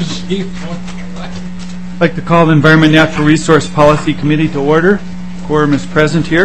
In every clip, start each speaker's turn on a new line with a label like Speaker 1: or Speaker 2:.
Speaker 1: I'd like to call the Environment Natural Resource Policy Committee to order. Quorum is present here.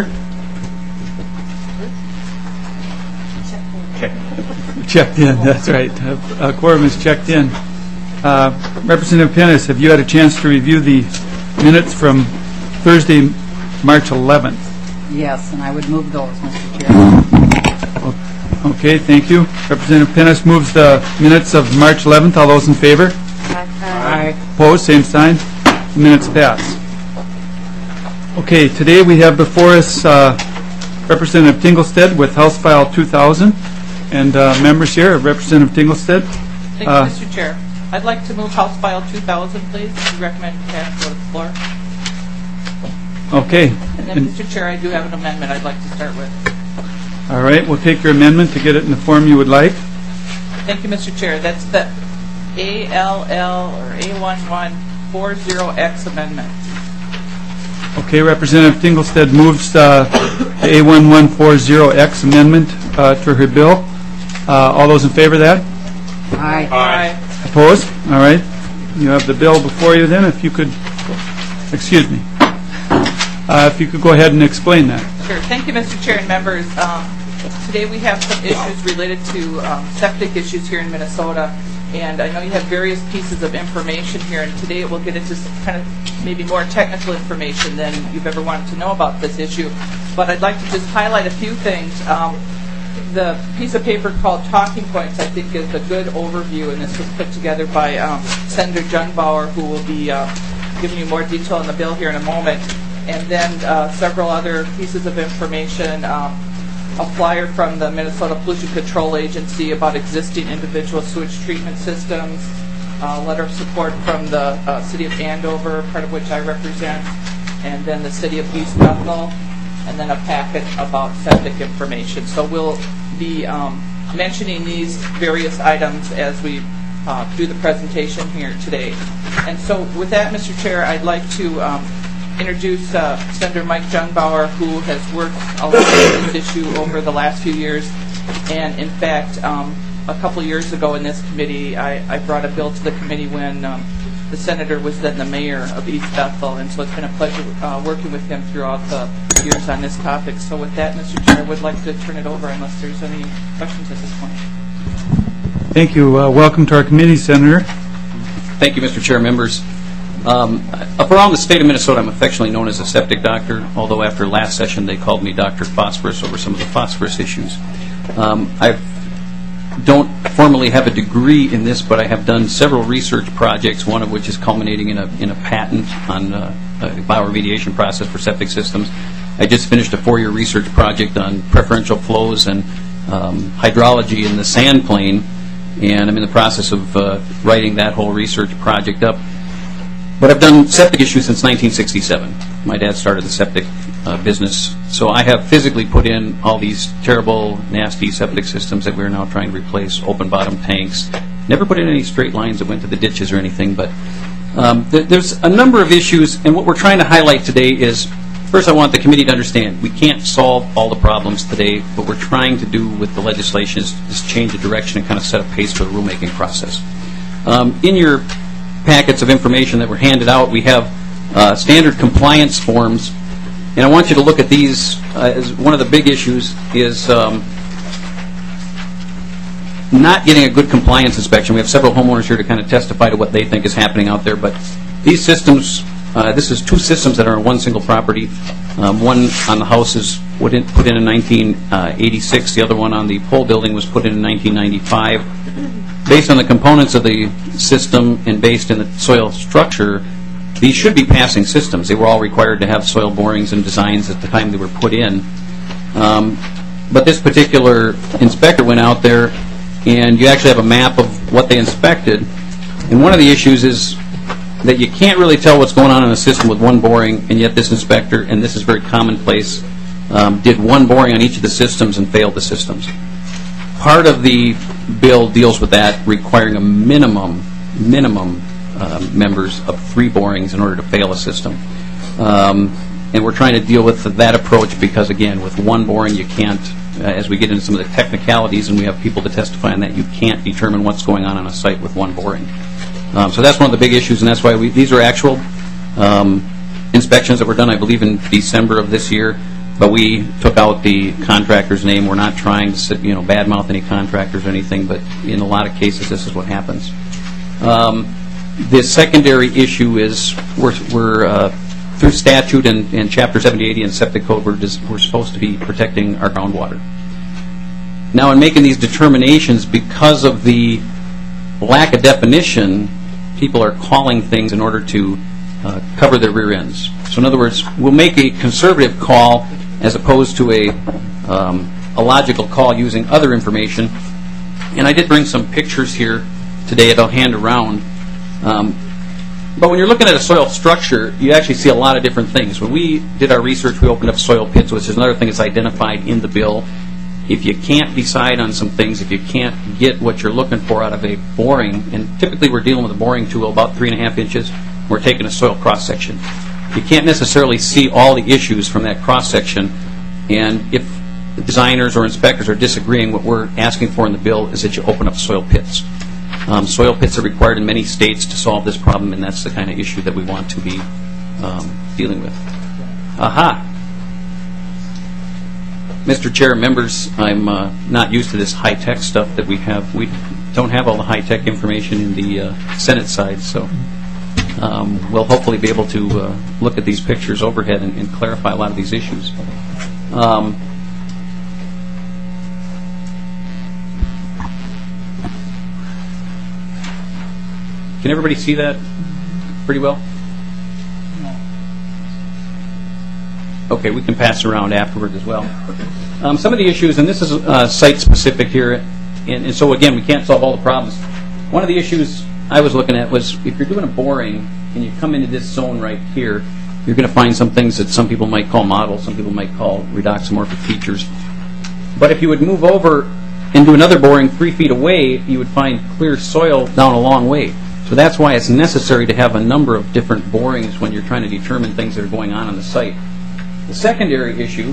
Speaker 1: Checked in, that's right. Quorum is checked in. Representative Pennis, have you had a chance to review the minutes from Thursday, March 11th?
Speaker 2: Yes, and I would move those, Mr. Chair.
Speaker 1: Okay, thank you. Representative Pennis moves the minutes of March 11th. All those in favor?
Speaker 2: Aye.
Speaker 1: Opposed? Same sign. The minutes pass. Okay, today we have before us Representative Tinglestead with House File 2000 and members here. Representative Tinglestead.
Speaker 3: Thank you, Mr. Chair. I'd like to move House File 2000, please. We recommend pass go to the floor.
Speaker 1: Okay.
Speaker 3: And then, Mr. Chair, I do have an amendment I'd like to start with.
Speaker 1: All right, we'll take your amendment to get it in the form you would like.
Speaker 3: Thank you, Mr. Chair. That's the ALL or A1140X amendment.
Speaker 1: Okay, Representative Tinglestead moves the A1140X amendment to her bill. All those in favor of that?
Speaker 2: Aye.
Speaker 3: Aye.
Speaker 1: Opposed? All right. You have the bill before you then. If you could, excuse me, if you could go ahead and explain that.
Speaker 3: Sure. Thank you, Mr. Chair and members. Today we have some issues related to septic issues here in Minnesota, and I know you have various pieces of information here, and today it will get into some kind of maybe more technical information than you've ever wanted to know about this issue. But I'd like to just highlight a few things. The piece of paper called Talking Points, I think, is a good overview, and this was put together by Senator Jungbauer, who will be giving you more detail on the bill here in a moment. And then several other pieces of information, a flyer from the Minnesota Pollution Control Agency about existing individual sewage treatment systems, a letter of support from the City of Andover, part of which I represent, and then the City of East Bethel, and then a packet about septic information. So we'll be mentioning these various items as we do the presentation here today. And so with that, Mr. Chair, I'd like to introduce Senator Mike Jungbauer, who has worked on this issue over the last few years. And in fact, a couple of years ago in this committee, I brought a bill to the committee when the senator was then the mayor of East Bethel. And so it's been a pleasure working with him throughout the years on this topic. So with that, Mr. Chair, I would like to turn it over unless there's any questions at this point.
Speaker 1: Thank you. Welcome to our committee, Senator.
Speaker 4: Thank you, Mr. Chair, members. Up around the state of Minnesota, I'm affectionately known as a septic doctor, although after last session they called me Dr. Phosphorus over some of the phosphorus issues. I don't formally have a degree in this, but I have done several research projects, one of which is culminating in a patent on a bioremediation process for septic systems. I just finished a 4-year research project on preferential flows and hydrology in the sand plain, and I'm in the process of writing that whole research project up. But I've done septic issues since 1967. My dad started the septic business. So I have physically put in all these terrible, nasty septic systems that we're now trying to replace, open bottom tanks. Never put in any straight lines that went to the ditches or anything, but there's a number of issues, and what we're trying to highlight today is, first I want the committee to understand we can't solve all the problems today. What we're trying to do with the legislation is change the direction and kind of set a pace for the rulemaking process. In your packets of information that were handed out, we have standard compliance forms, and I want you to look at these as one of the big issues is not getting a good compliance inspection. We have several homeowners here to kind of testify to what they think is happening out there, but these systems, this is 2 systems that are on one single property. One on the house is put in 1986. The other one on the pole building was put in 1995. Based on the components of the system and based in the soil structure, these should be passing systems. They were all required to have soil borings and designs at the time they were put in. But this particular inspector went out there, and you actually have a map of what they inspected. And one of the issues is that you can't really tell what's going on in a system with one boring, and yet this inspector, and this is very commonplace, did one boring on each of the systems and failed the systems. Part of the bill deals with that, requiring a minimum members of 3 borings in order to fail a system. And we're trying to deal with that approach because, again, with one boring you can't, as we get into some of the technicalities and we have people to testify on that, you can't determine what's going on a site with one boring. So that's one of the big issues, and that's why these are actual inspections that were done, I believe, in December of this year. But we took out the contractor's name. We're not trying to badmouth any contractors or anything, but in a lot of cases, this is what happens. The secondary issue is we're through statute and Chapter 7080 and Septic Code, we're supposed to be protecting our groundwater. Now, in making these determinations, because of the lack of definition, people are calling things in order to cover their rear ends. So in other words, we'll make a conservative call as opposed to a logical call using other information. And I did bring some pictures here today that I'll hand around. But when you're looking at a soil structure, you actually see a lot of different things. When we did our research, we opened up soil pits, which is another thing that's identified in the bill. If you can't decide on some things, if you can't get what you're looking for out of a boring, and typically we're dealing with a boring tool about 3.5 inches, we're taking a soil cross-section. You can't necessarily see all the issues from that cross-section, and if the designers or inspectors are disagreeing, what we're asking for in the bill is that you open up soil pits. Soil pits are required in many states to solve this problem, and that's the kind of issue that we want to be dealing with. Aha! Mr. Chair, members, I'm not used to this high-tech stuff that we have. We don't have all the high-tech information in the Senate side, so we'll hopefully be able to look at these pictures overhead and clarify a lot of these issues. Can everybody see that pretty well? Okay, we can pass around afterward as well. Some of the issues, and this is site-specific here, and so again, we can't solve all the problems. One of the issues I was looking at was if you're doing a boring and you come into this zone right here, you're going to find some things that some people might call models, some people might call redoxamorphic features. But if you would move over and do another boring 3 feet away, you would find clear soil down a long way. So that's why it's necessary to have a number of different borings when you're trying to determine things that are going on the site. The secondary issue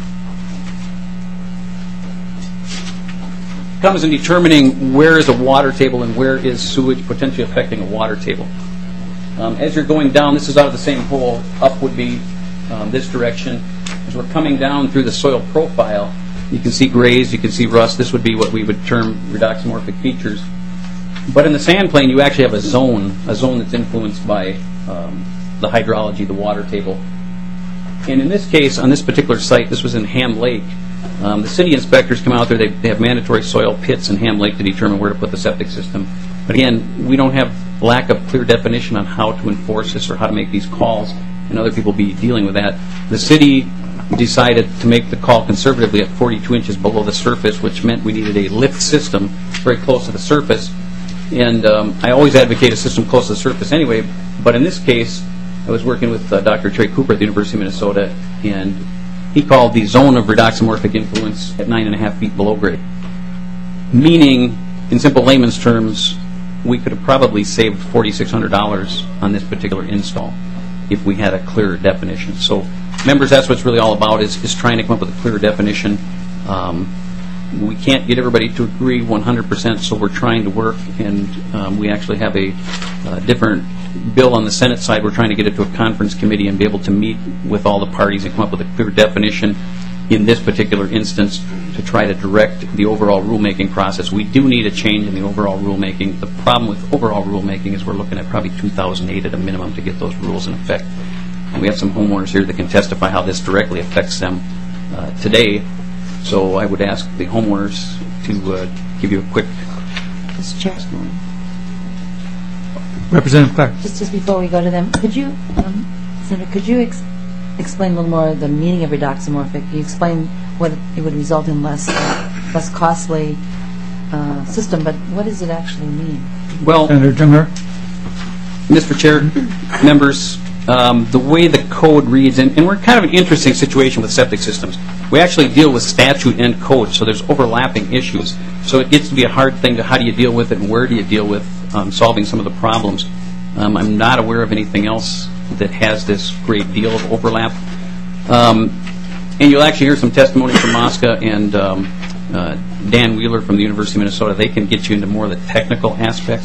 Speaker 4: comes in determining where is a water table and where is sewage potentially affecting a water table. As you're going down, this is out of the same hole, up would be this direction. As we're coming down through the soil profile, you can see grays, you can see rust. This would be what we would term redoxamorphic features. But in the sand plane, you actually have a zone that's influenced by the hydrology, the water table. And in this case, on this particular site, this was in Ham Lake, the city inspectors come out there, they have mandatory soil pits in Ham Lake to determine where to put the septic system. But again, we don't have lack of clear definition on how to enforce this or how to make these calls, and other people be dealing with that. The city decided to make the call conservatively at 42 inches below the surface, which meant we needed a lift system very close to the surface. And I always advocate a system close to the surface anyway, but in this case, I was working with Dr. Trey Cooper at the University of Minnesota, and he called the zone of redoxamorphic influence at 9.5 feet below grade. Meaning, in simple layman's terms, we could have probably saved $4,600 on this particular install if we had a clearer definition. So, members, that's what it's really all about, is trying to come up with a clearer definition. We can't get everybody to agree 100%, so we're trying to work, and we actually have a different bill on the Senate side. We're trying to get it to a conference committee and be able to meet with all the parties and come up with a clear definition in this particular instance to try to direct the overall rulemaking process. We do need a change in the overall rulemaking. The problem with overall rulemaking is we're looking at probably 2008 at a minimum to get those rules in effect. And we have some homeowners here that can testify how this directly affects them today. So I would ask the homeowners to give you a quick
Speaker 5: Mr. Chair,
Speaker 1: Representative Clark.
Speaker 5: just before we go to them, could you, Senator, could you explain a little more the meaning of redoxamorphic? You explained what it would result in less costly system, but what does it actually mean?
Speaker 4: Well,
Speaker 1: Senator Jungler.
Speaker 4: Mr. Chair, members, the way the code reads, and we're kind of an interesting situation with septic systems. We actually deal with statute and code, so there's overlapping issues. So it gets to be a hard thing to how do you deal with it and where do you deal with solving some of the problems. I'm not aware of anything else that has this great deal of overlap. And you'll actually hear some testimony from Mosca and Dan Wheeler from the University of Minnesota. They can get you into more of the technical aspects.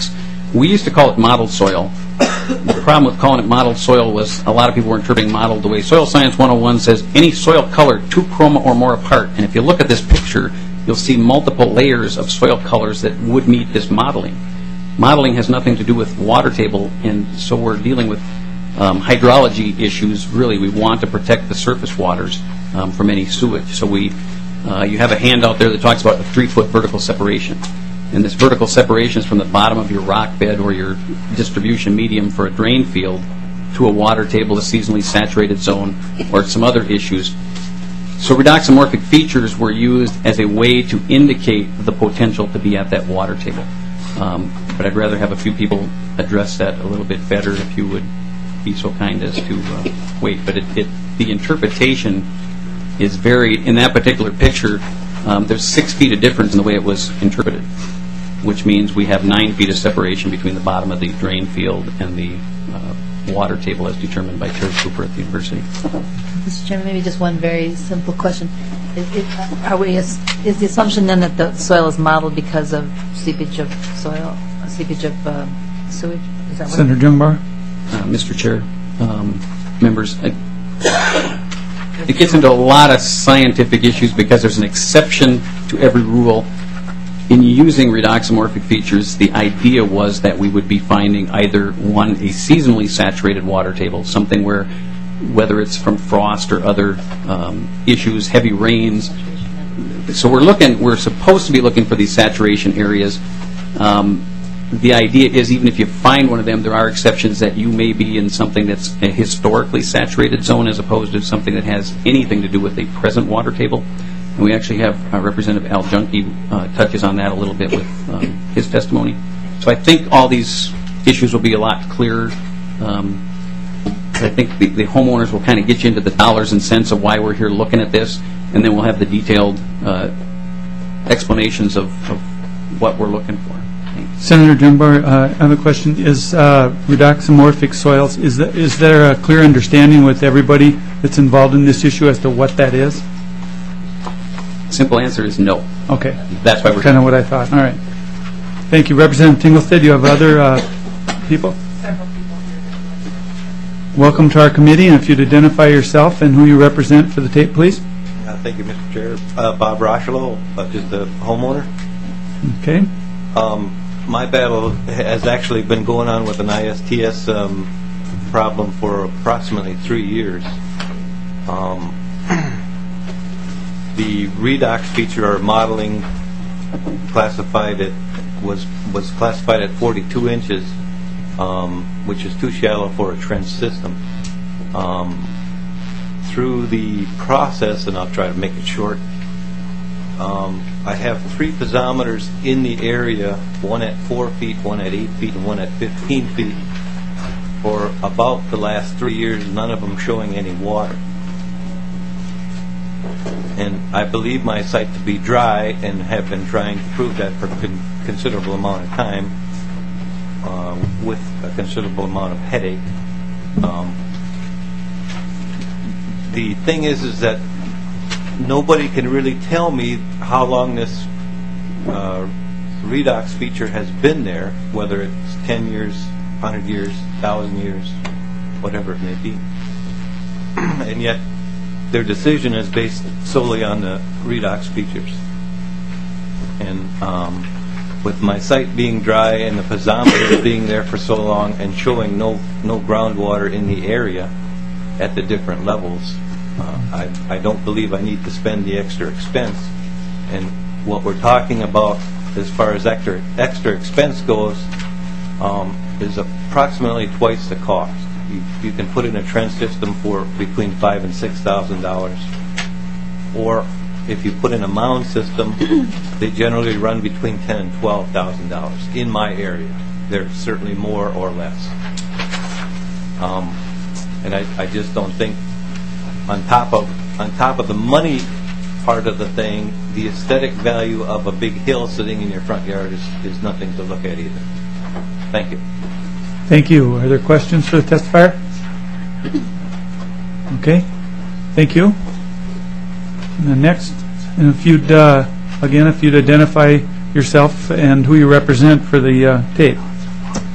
Speaker 4: We used to call it mottled soil. The problem with calling it mottled soil was a lot of people were interpreting mottled the way Soil Science 101 says any soil color 2 chroma or more apart. And if you look at this picture, you'll see multiple layers of soil colors that would meet this modeling. Modeling has nothing to do with water table, and so we're dealing with hydrology issues. Really, we want to protect the surface waters from any sewage. So you have a handout there that talks about a 3-foot vertical separation. And this vertical separation is from the bottom of your rock bed or your distribution medium for a drain field to a water table, a seasonally saturated zone, or some other issues. So redoxamorphic features were used as a way to indicate the potential to be at that water table. But I'd rather have a few people address that a little bit better if you would be so kind as to wait. But the interpretation is varied. In that particular picture, there's 6 feet of difference in the way it was interpreted, which means we have 9 feet of separation between the bottom of the drain field and the water table as determined by Terry Cooper at the university.
Speaker 5: Mr. Chairman, maybe just one very simple question. Is the assumption then that the soil is mottled because of seepage of soil, seepage of sewage? Is that what
Speaker 1: Senator Jungbar?
Speaker 4: Mr. Chair, members, it gets into a lot of scientific issues because there's an exception to every rule. In using redoxamorphic features, the idea was that we would be finding either, one, a seasonally saturated water table, something where, whether it's from frost or other issues, heavy rains. So we're supposed to be looking for these saturation areas. The idea is even if you find one of them, there are exceptions that you may be in something that's a historically saturated zone as opposed to something that has anything to do with a present water table. And we actually have Representative Al Junkie touches on that a little bit with his testimony. So I think all these issues will be a lot clearer. I think the homeowners will kind of get you into the dollars and cents of why we're here looking at this, and then we'll have the detailed explanations of what we're looking for.
Speaker 1: Senator Jungbar, I have a question. Is redoxamorphic soils, is there a clear understanding with everybody that's involved in this issue as to what that is?
Speaker 4: Simple answer is no.
Speaker 1: Okay.
Speaker 4: That's why we're
Speaker 1: kind of what I thought. All right. Thank you. Representative Tinglestead, do you have other people?
Speaker 3: Several people here.
Speaker 1: Welcome to our committee, and if you'd identify yourself and who you represent for the tape, please.
Speaker 6: Thank you, Mr. Chair. Bob Rochelo, just a homeowner.
Speaker 1: Okay.
Speaker 6: My battle has actually been going on with an ISTS problem for approximately 3 years. The redox feature or modeling classified was classified at 42 inches, which is too shallow for a trench system. Through the process, and I'll try to make it short, I have 3 piezometers in the area, one at 4 feet, one at 8 feet, and one at 15 feet. For about the last 3 years, none of them showing any water. And I believe my site to be dry and have been trying to prove that for a considerable amount of time with a considerable amount of headache. The thing is that nobody can really tell me how long this redox feature has been there, whether it's 10 years, 100 years, 1,000 years, whatever it may be. And yet their decision is based solely on the redox features. And with my site being dry and the piezometer being there for so long and showing no groundwater in the area at the different levels, I don't believe I need to spend the extra expense. And what we're talking about as far as extra expense goes is approximately twice the cost. You can put in a trench system for between $5,000 and $6,000, or if you put in a mound system, they generally run between $10,000 and $12,000 in my area. They're certainly more or less. And I just don't think, on top of the money part of the thing, the aesthetic value of a big hill sitting in your front yard is nothing to look at either. Thank you.
Speaker 1: Thank you. Are there questions for the testifier? Okay. Thank you. And the next, and if you'd identify yourself and who you represent for the tape.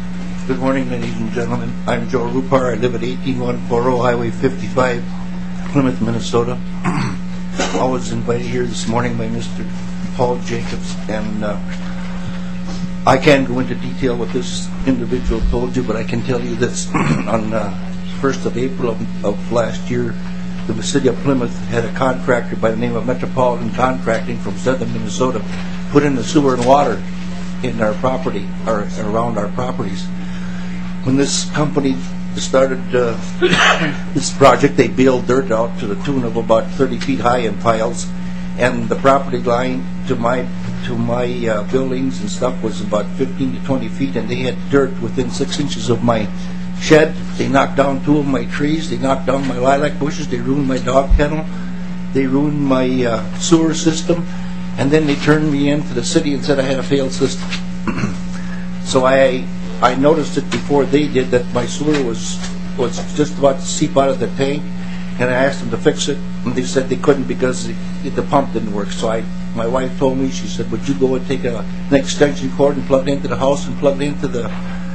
Speaker 7: Good morning, ladies and gentlemen. I'm Joe Rupar. I live at 18140 Highway 55, Plymouth, Minnesota. I was invited here this morning by Mr. Paul Jacobs, and I can't go into detail what this individual told you, but I can tell you this. On 1st of April of last year, the city of Plymouth had a contractor by the name of Metropolitan Contracting from southern Minnesota put in the sewer and water in our property, or around our properties. When this company started this project, they baled dirt out to the tune of about 30 feet high in piles, and the property line to my buildings and stuff was about 15 to 20 feet, and they had dirt within 6 inches of my shed. They knocked down 2 of my trees, they knocked down my lilac bushes, they ruined my dog kennel, they ruined my sewer system, and then they turned me in to the city and said I had a failed system. So I noticed it before they did that my sewer was just about to seep out of the tank, and I asked them to fix it, and they said they couldn't because the pump didn't work. So my wife told me, she said, would you go and take an extension cord and plug it into the house and plug it into the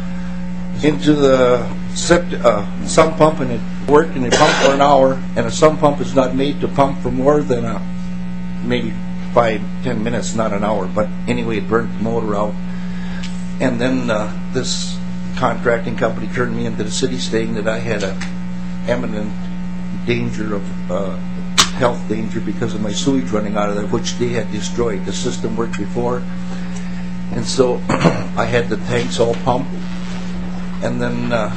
Speaker 7: sump pump, and it worked, and it pumped for an hour, and a sump pump is not made to pump for more than maybe 5-10 minutes, not an hour. But anyway, it burnt the motor out. And then this contracting company turned me into the city saying that I had an imminent danger of health danger because of my sewage running out of there, which they had destroyed. The system worked before, and so I had the tanks all pumped. And then I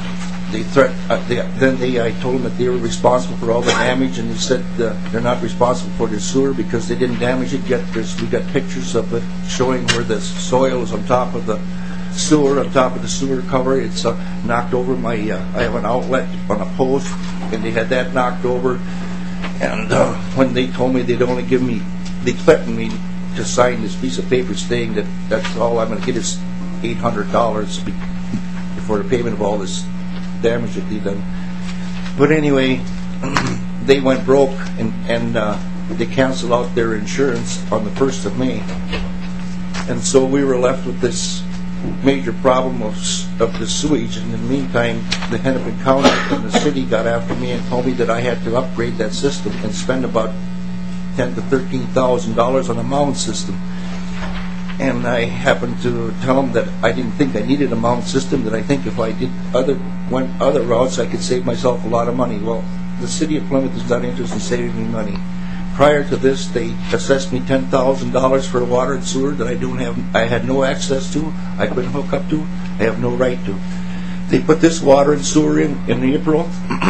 Speaker 7: told them that they were responsible for all the damage, and they said they're not responsible for the sewer because they didn't damage it yet. We got pictures of it showing where the soil is on top of the sewer cover. It's knocked over my. I have an outlet on a post, and they had that knocked over. And when they told me they'd only give me, they threatened me to sign this piece of paper saying that that's all I'm going to get is $800 for the payment of all this damage that they've done. But anyway, they went broke, and they canceled out their insurance on the 1st of May. And so we were left with this major problem of the sewage. And in the meantime, the Hennepin County and the city got after me and told me that I had to upgrade that system and spend about $10,000 to $13,000 on a mound system. And I happened to tell them that I didn't think I needed a mound system, that I think if I went other routes, I could save myself a lot of money. Well, the city of Plymouth is not interested in saving me money. Prior to this, they assessed me $10,000 for water and sewer that I had no access to, I couldn't hook up to, I have no right to. They put this water and sewer in April,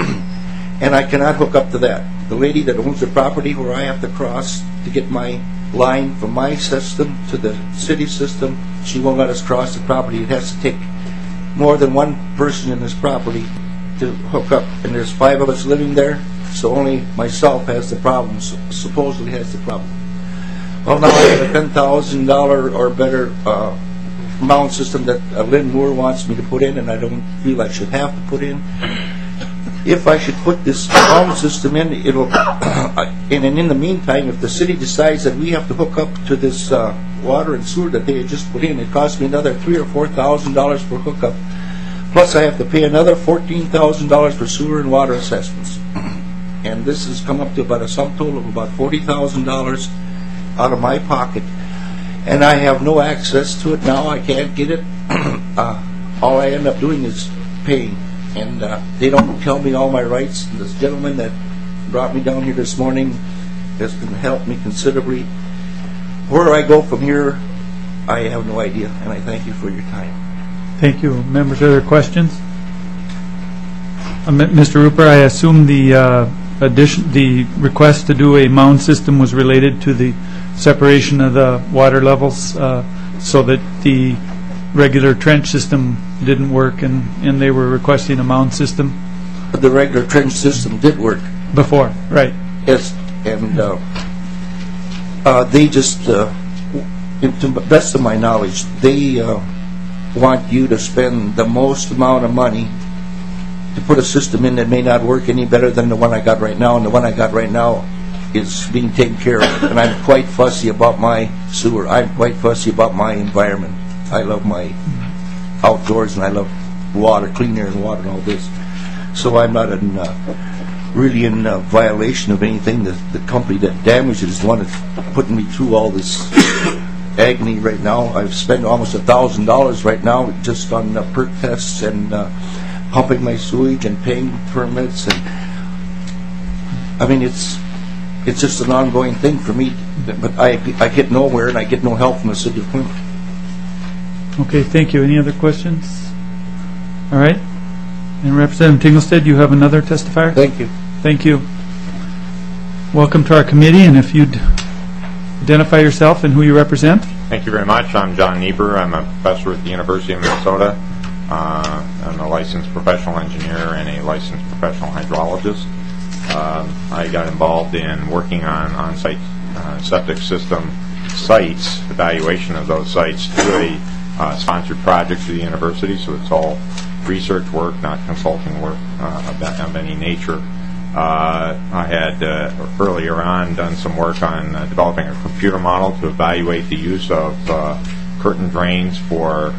Speaker 7: and I cannot hook up to that. The lady that owns the property where I have to cross to get my line from my system to the city system, she won't let us cross the property. It has to take more than one person in this property to hook up, and there's 5 of us living there, so only myself has the problem, supposedly has the problem. Well, now I have a $10,000 or better mound system that Lynn Moore wants me to put in, and I don't feel I should have to put in. If I should put this mound system in, it'll. And in the meantime, if the city decides that we have to hook up to this water and sewer that they had just put in, it costs me another $3,000 or $4,000 for hookup. Plus, I have to pay another $14,000 for sewer and water assessments. And this has come up to about a sum total of about $40,000 out of my pocket. And I have no access to it now. I can't get it. All I end up doing is paying. And they don't tell me all my rights. And this gentleman that brought me down here this morning has helped me considerably. Where I go from here, I have no idea. And I thank you for your time.
Speaker 1: Thank you. Members, other questions? Mr. Rupert, I assume the request to do a mound system was related to the separation of the water levels so that the regular trench system didn't work, and they were requesting a mound system?
Speaker 7: The regular trench system did work.
Speaker 1: Before, right.
Speaker 7: Yes, and they just, to the best of my knowledge, they want you to spend the most amount of money to put a system in that may not work any better than the one I got right now, and the one I got right now is being taken care of. And I'm quite fussy about my sewer. I'm quite fussy about my environment. I love my outdoors, and I love water, clean air and water and all this. So I'm not really in violation of anything. The company that damaged it is the one that's putting me through all this agony right now. I've spent almost $1,000 right now just on perk tests and pumping my sewage and paying permits. And I mean, it's just an ongoing thing for me. But I get nowhere, and I get no help from the city of Plymouth.
Speaker 1: Okay, thank you. Any other questions? All right. And Representative Tinglestead, you have another testifier?
Speaker 7: Thank you.
Speaker 1: Thank you. Welcome to our committee, and if you'd identify yourself and who you represent.
Speaker 8: Thank you very much. I'm John Niebuhr. I'm a professor at the University of Minnesota. I'm a licensed professional engineer and a licensed professional hydrologist. I got involved in working on on-site septic system sites, evaluation of those sites through a sponsored project through the university, so it's all research work, not consulting work of any nature. I had earlier on done some work on developing a computer model to evaluate the use of curtain drains for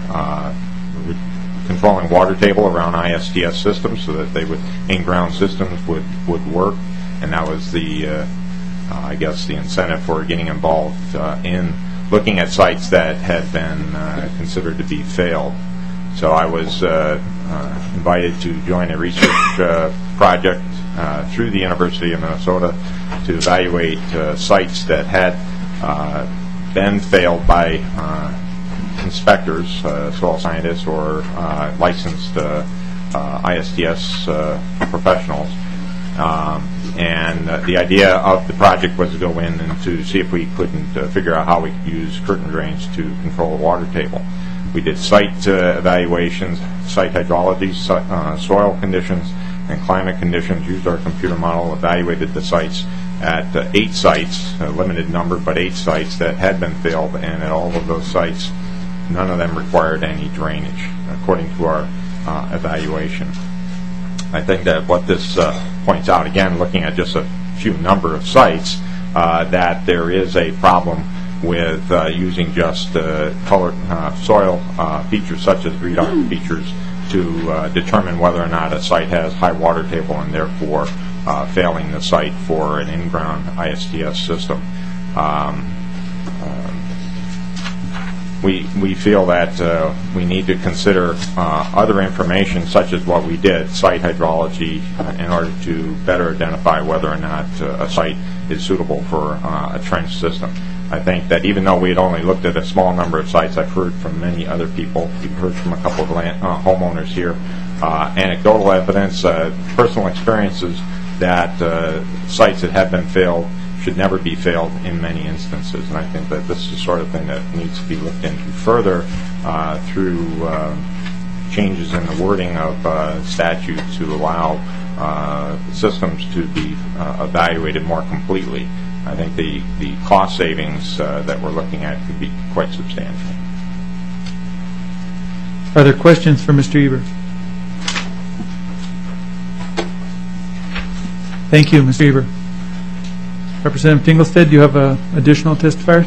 Speaker 8: controlling water table around ISDS systems so that in-ground systems would work, and that was the I guess the incentive for getting involved in looking at sites that had been considered to be failed. So I was invited to join a research project through the University of Minnesota to evaluate sites that had been failed by inspectors, soil scientists, or licensed ISDS professionals. And the idea of the project was to go in and to see if we couldn't figure out how we could use curtain drains to control the water table. We did site evaluations, site hydrology, soil conditions, and climate conditions, used our computer model, evaluated the sites at 8 sites, a limited number, but 8 sites that had been failed, and at all of those sites, none of them required any drainage, according to our evaluation. I think that what this points out, again, looking at just a few number of sites, that there is a problem with using just colored soil features such as redox features to determine whether or not a site has high water table and therefore failing the site for an in-ground ISDS system. We feel that we need to consider other information such as what we did, site hydrology, in order to better identify whether or not a site is suitable for a trench system. I think that even though we had only looked at a small number of sites, I've heard from many other people, we've heard from a couple of homeowners here, anecdotal evidence, personal experiences that sites that have been failed should never be failed in many instances. And I think that this is the sort of thing that needs to be looked into further through changes in the wording of statutes to allow systems to be evaluated more completely. I think the cost savings that we're looking at could be quite substantial.
Speaker 1: Are there questions for Mr. Eber? Thank you, Mr. Eber. Representative Tinglestead, do you have additional testifiers?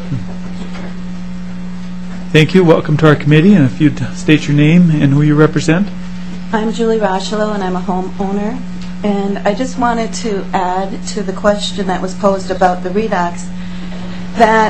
Speaker 1: Thank you. Welcome to our committee. And if you'd state your name and who you represent.
Speaker 9: I'm Julie Rochelo, and I'm a homeowner. And I just wanted to add to the question that was posed about the redox that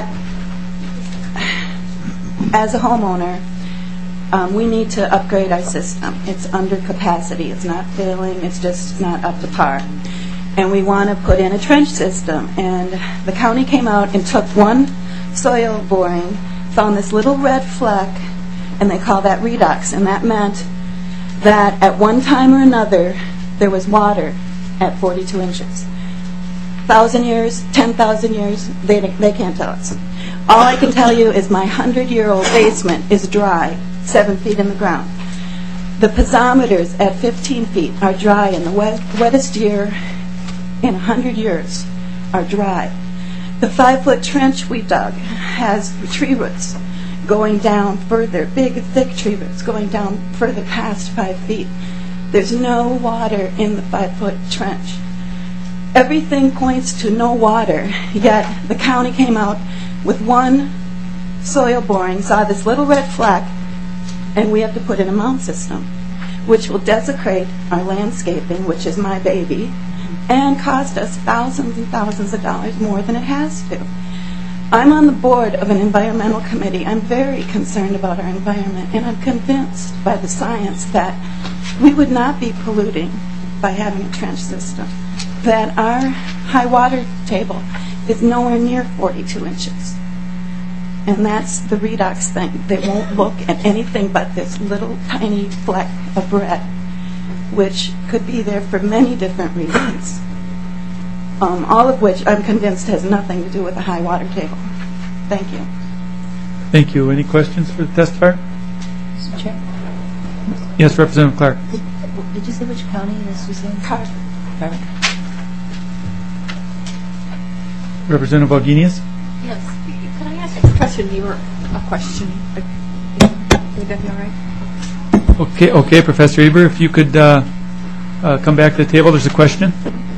Speaker 9: as a homeowner, we need to upgrade our system. It's under capacity. It's not failing. It's just not up to par. And we want to put in a trench system. And the county came out and took one soil boring, found this little red fleck, and they call that redox. And that meant that at one time or another, there was water at 42 inches. 1,000 years, 10,000 years, they can't tell us. All I can tell you is my 100-year-old basement is dry, 7 feet in the ground. The piezometers at 15 feet are dry, and the wettest year in 100 years are dry. The 5-foot trench we dug has tree roots going down further, big, thick tree roots going down further past 5 feet. There's no water in the 5-foot trench. Everything points to no water, yet the county came out with one soil boring, saw this little red fleck, and we have to put in a mound system. which will desecrate our landscaping, which is my baby, and cost us thousands and thousands of dollars more than it has to. I'm on the board of an environmental committee. I'm very concerned about our environment, and I'm convinced by the science that we would not be polluting by having a trench system, that our high water table is nowhere near 42 inches. And that's the redox thing. They won't look at anything but this little tiny fleck of red, which could be there for many different reasons, all of which I'm convinced has nothing to do with the high water table. Thank you.
Speaker 1: Thank you. Any questions for the testifier?
Speaker 5: Mr. Chair?
Speaker 1: Yes, Representative Clark.
Speaker 5: Did you say which county this was in?
Speaker 9: Carver.
Speaker 5: Carver.
Speaker 1: Representative Wagenius?
Speaker 10: Yes. Can I ask Professor Niebuhr a question? Would that be all right?
Speaker 1: Okay, Professor Eber, if you could come back to the table. There's a question.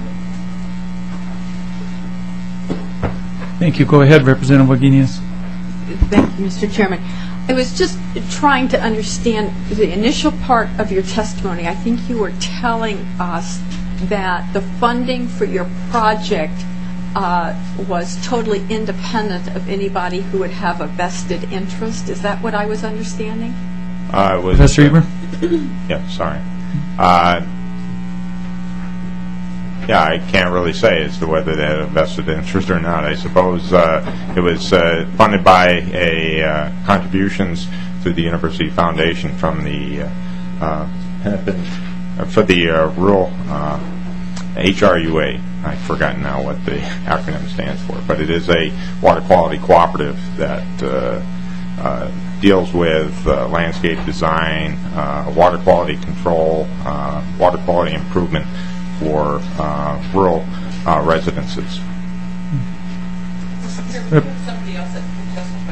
Speaker 1: Thank you. Go ahead, Representative Wagenius.
Speaker 10: Thank you, Mr. Chairman. I was just trying to understand the initial part of your testimony. I think you were telling us that the funding for your project was totally independent of anybody who would have a vested interest. Is that what I was understanding?
Speaker 1: Professor Eber?
Speaker 8: Yeah, sorry. Yeah, I can't really say as to whether they had a vested interest or not. I suppose it was funded by contributions to the University Foundation from the for the rural HRUA. I've forgotten now what the acronym stands for, but it is a water quality cooperative that deals with landscape design, water quality control, water quality improvement for rural residences.
Speaker 3: Somebody else that can testify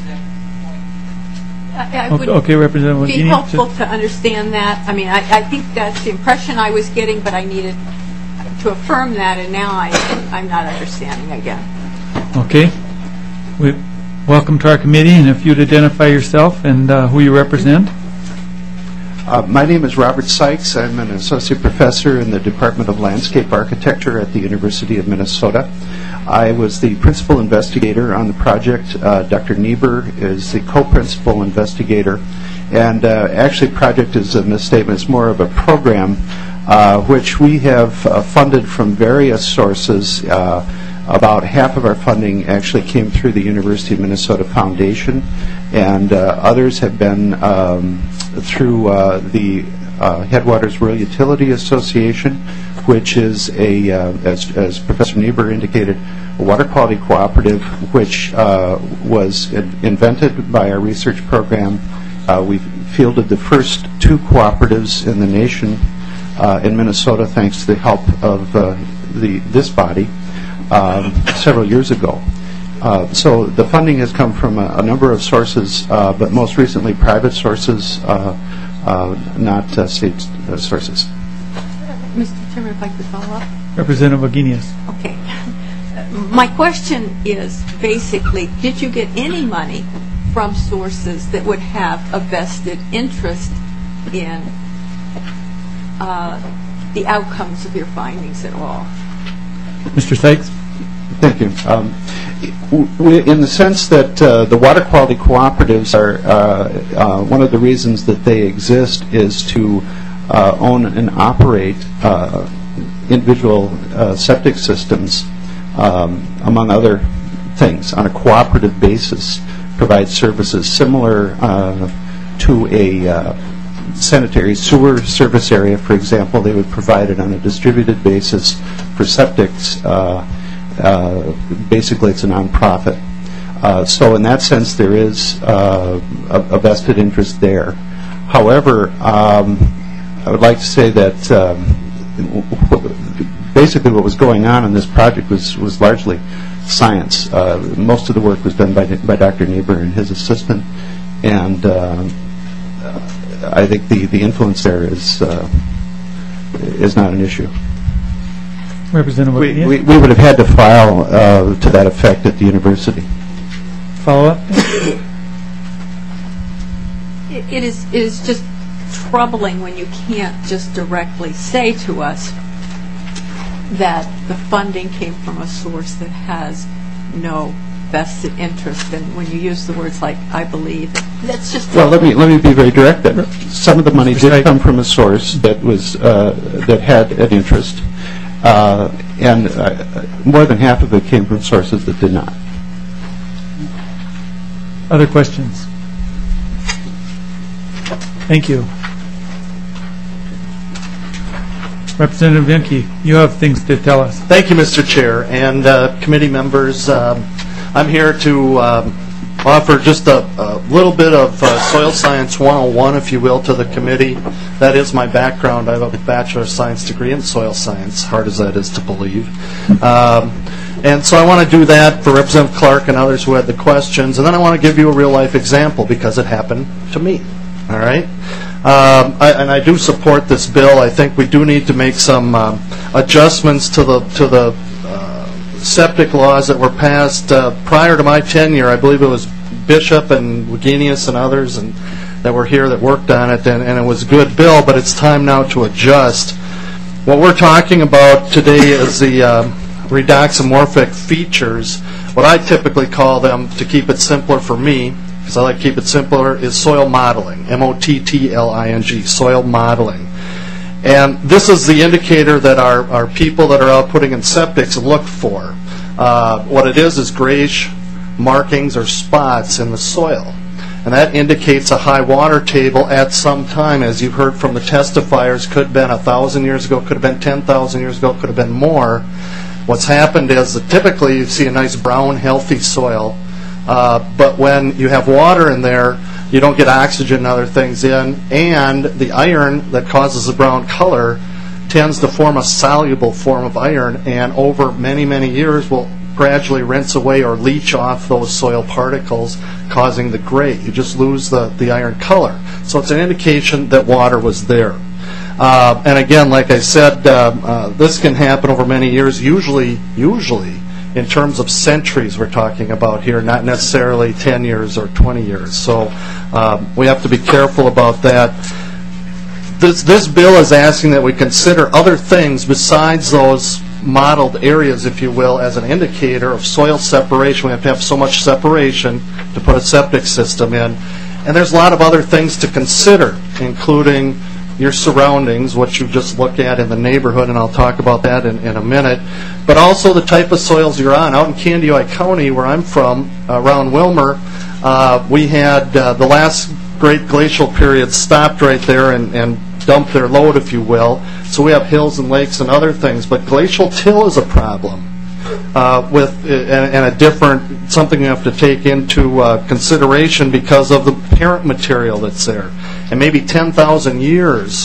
Speaker 3: to that point.
Speaker 10: It would
Speaker 1: Okay, Representative
Speaker 10: be
Speaker 1: Wagenius.
Speaker 10: helpful to understand that. I mean, I think that's the impression I was getting, but I needed to affirm that, and now I'm not understanding again.
Speaker 1: Okay. Welcome to our committee, and if you'd identify yourself and who you represent.
Speaker 11: My name is Robert Sykes. I'm an associate professor in the Department of Landscape Architecture at the University of Minnesota. I was the principal investigator on the project. Dr. Niebuhr is the co-principal investigator. And actually, project is a misstatement. It's more of a program which we have funded from various sources. About half of our funding actually came through the University of Minnesota Foundation, and others have been through the Headwaters Rural Utility Association, which is as Professor Niebuhr indicated, a water quality cooperative which was invented by our research program. We fielded the first 2 cooperatives in the nation in Minnesota thanks to the help of this body several years ago. So the funding has come from a number of sources, but most recently private sources, not state sources.
Speaker 10: Mr. Chairman, if I could follow up?
Speaker 1: Representative Wagenius.
Speaker 10: Okay. My question is basically, did you get any money from sources that would have a vested interest in the outcomes of your findings at all?
Speaker 1: Mr. Sykes?
Speaker 11: Thank you. In the sense that the water quality cooperatives are, one of the reasons that they exist is to own and operate individual septic systems, among other things, on a cooperative basis, provide services similar to a sanitary sewer service area, for example. They would provide it on a distributed basis for septics. Basically, it's a nonprofit. So in that sense, there is a vested interest there. However, I would like to say that basically what was going on in this project was largely science. Most of the work was done by Dr. Niebuhr and his assistant, and I think the influence there is not an issue.
Speaker 1: Representative Wagenius?
Speaker 11: We would have had to file to that effect at the university.
Speaker 1: Follow up?
Speaker 10: It is just troubling when you can't just directly say to us that the funding came from a source that has no vested interest. And when you use the words like "I believe," that's just
Speaker 11: well. Let me be very direct. Then some of the money did come from a source that was that had an interest, and more than half of it came from sources that did not.
Speaker 1: Other questions? Thank you. Representative Vienke, you have things to tell us.
Speaker 12: Thank you, Mr. Chair, and committee members. I'm here to offer just a little bit of Soil Science 101, if you will, to the committee. That is my background. I have a Bachelor of Science degree in Soil Science, hard as that is to believe. And so I want to do that for Representative Clark and others who had the questions. And then I want to give you a real-life example because it happened to me. All right? And I do support this bill. I think we do need to make some adjustments to the septic laws that were passed prior to my tenure. I believe it was Bishop and Wagenius and others that were here that worked on it, and it was a good bill, but it's time now to adjust. What we're talking about today is the redoxamorphic features. What I typically call them, to keep it simpler for me, because I like to keep it simpler, is soil modeling, M-O-T-T-L-I-N-G, soil modeling. And this is the indicator that our people that are out putting in septics look for. What it is grayish markings or spots in the soil. And that indicates a high water table at some time, as you've heard from the testifiers. Could have been 1,000 years ago, could have been 10,000 years ago, could have been more. What's happened is that typically you see a nice brown, healthy soil, but when you have water in there, you don't get oxygen and other things in, and the iron that causes the brown color tends to form a soluble form of iron, and over many, many years will gradually rinse away or leach off those soil particles, causing the gray. You just lose the iron color. So it's an indication that water was there. And again, like I said, this can happen over many years, usually in terms of centuries we're talking about here, not necessarily 10 years or 20 years. So we have to be careful about that. This bill is asking that we consider other things besides those modeled areas, if you will, as an indicator of soil separation. We have to have so much separation to put a septic system in. And there's a lot of other things to consider, including your surroundings, what you just look at in the neighborhood, and I'll talk about that in a minute, but also the type of soils you're on. Out in Candioi County, where I'm from, around Wilmer, we had the last great glacial period stopped right there and dumped their load, if you will. So we have hills and lakes and other things, but glacial till is a problem. And a different, something you have to take into consideration because of the parent material that's there. And maybe 10,000 years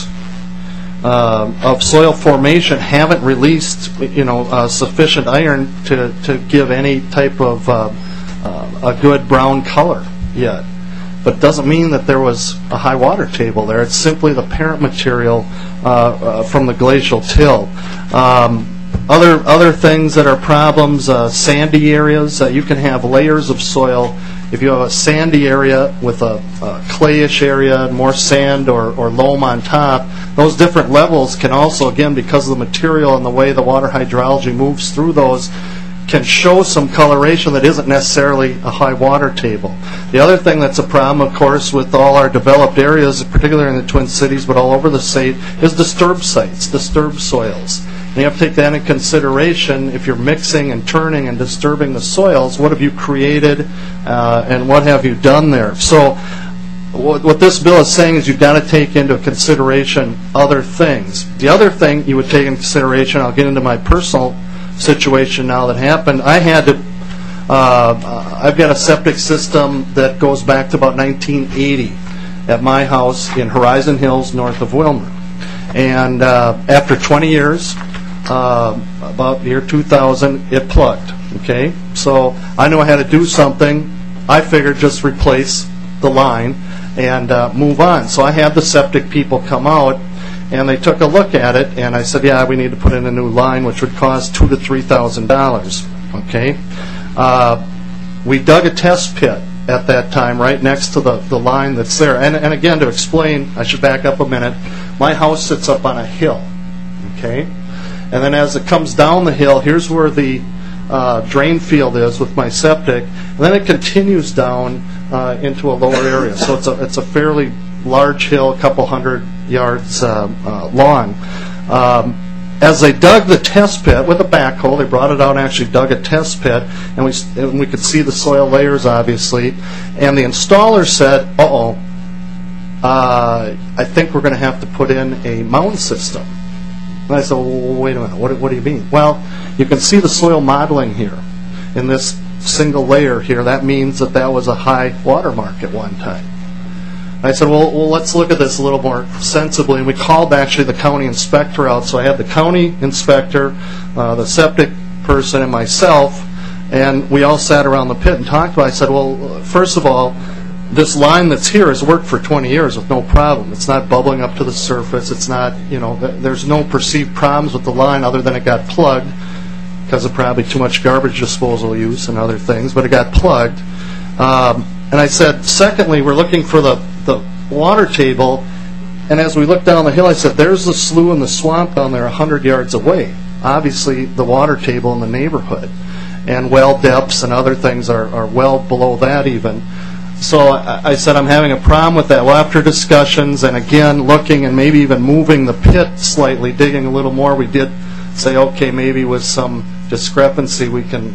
Speaker 12: of soil formation haven't released, sufficient iron to give any type of a good brown color yet. But it doesn't mean that there was a high water table there. It's simply the parent material from the glacial till. Other things that are problems, sandy areas. You can have layers of soil. If you have a sandy area with a clayish area, more sand or loam on top, those different levels can also, again, because of the material and the way the water hydrology moves through those, can show some coloration that isn't necessarily a high water table. The other thing that's a problem, of course, with all our developed areas, particularly in the Twin Cities, but all over the state, is disturbed sites, disturbed soils. And you have to take that into consideration if you're mixing and turning and disturbing the soils. What have you created and what have you done there? So what this bill is saying is you've got to take into consideration other things. The other thing you would take into consideration, I'll get into my personal situation now that happened. I've got a septic system that goes back to about 1980 at my house in Horizon Hills, north of Wilmer. And after 20 years, about year 2000, it plugged. Okay, so I knew I had to do something. I figured just replace the line and move on. So I had the septic people come out, and they took a look at it, and I said, yeah, we need to put in a new line, which would cost $2,000 to $3,000. Okay, we dug a test pit at that time, right next to the line that's there. And again, to explain, I should back up a minute. My house sits up on a hill, okay? And then as it comes down the hill, here's where the drain field is with my septic, and then it continues down into a lower area. So it's a fairly large hill, a couple hundred yards long. As they dug the test pit with a backhoe, they brought it out and actually dug a test pit, and we could see the soil layers, obviously. And the installer said, I think we're going to have to put in a mound system. And I said, well, wait a minute, what do you mean? Well, you can see the soil modeling here in this single layer here. That means that was a high water mark at one time. I said, well, let's look at this a little more sensibly. And we called actually the county inspector out. So I had the county inspector, the septic person, and myself, and we all sat around the pit and talked about it. I said, well, first of all, this line that's here has worked for 20 years with no problem. It's not bubbling up to the surface. It's not, there's no perceived problems with the line other than it got plugged because of probably too much garbage disposal use and other things, but it got plugged. And I said, secondly, we're looking for the water table, and as we look down the hill, I said, there's the slough and the swamp down there 100 yards away. Obviously, the water table in the neighborhood, and well depths and other things are well below that even. So I said, I'm having a problem with that. Well, after discussions and again looking and maybe even moving the pit slightly, digging a little more, we did say, okay, maybe with some discrepancy we can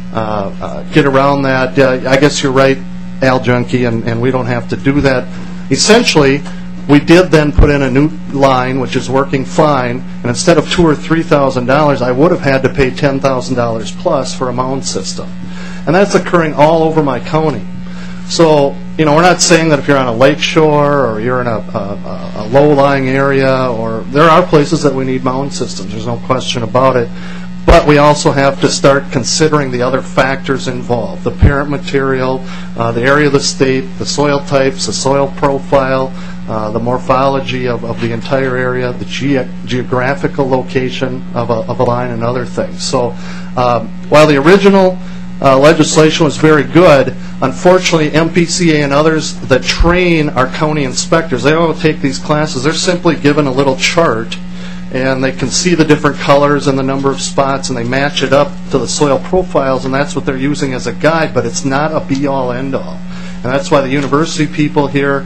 Speaker 12: get around that. I guess you're right, Al Junkie, and we don't have to do that. Essentially, we did then put in a new line, which is working fine, and instead of $2,000 or $3,000, I would have had to pay $10,000 plus for a mound system. And that's occurring all over my county. So, we're not saying that if you're on a lake shore or you're in a low-lying area, or there are places that we need mound systems, there's no question about it. But we also have to start considering the other factors involved, the parent material, the area of the state, the soil types, the soil profile, the morphology of the entire area, the geographical location of a line, and other things. So while the original legislation was very good, unfortunately MPCA and others that train our county inspectors, they all take these classes, they're simply given a little chart, and they can see the different colors and the number of spots, and they match it up to the soil profiles, and that's what they're using as a guide, but it's not a be-all, end-all. And that's why the university people here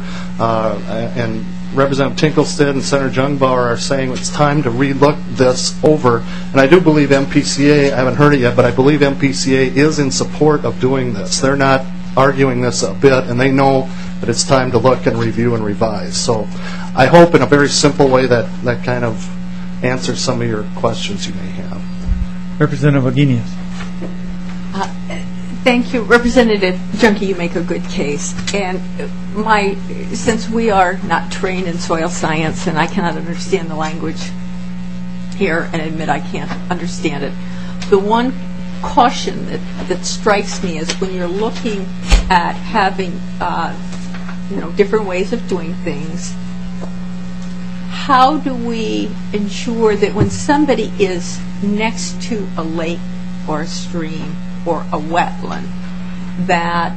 Speaker 12: and Representative Tinkelstead and Senator Jungbauer are saying it's time to re-look this over. And I do believe MPCA, I haven't heard it yet, but I believe MPCA is in support of doing this. They're not arguing this a bit, and they know that it's time to look and review and revise. So I hope in a very simple way that kind of answer some of your questions you may have.
Speaker 1: Representative Aginius.
Speaker 10: Thank you. Representative Junkie, you make a good case. And since we are not trained in soil science and I cannot understand the language here and admit I can't understand it, the one caution that strikes me is when you're looking at having different ways of doing things, how do we ensure that when somebody is next to a lake or a stream or a wetland, that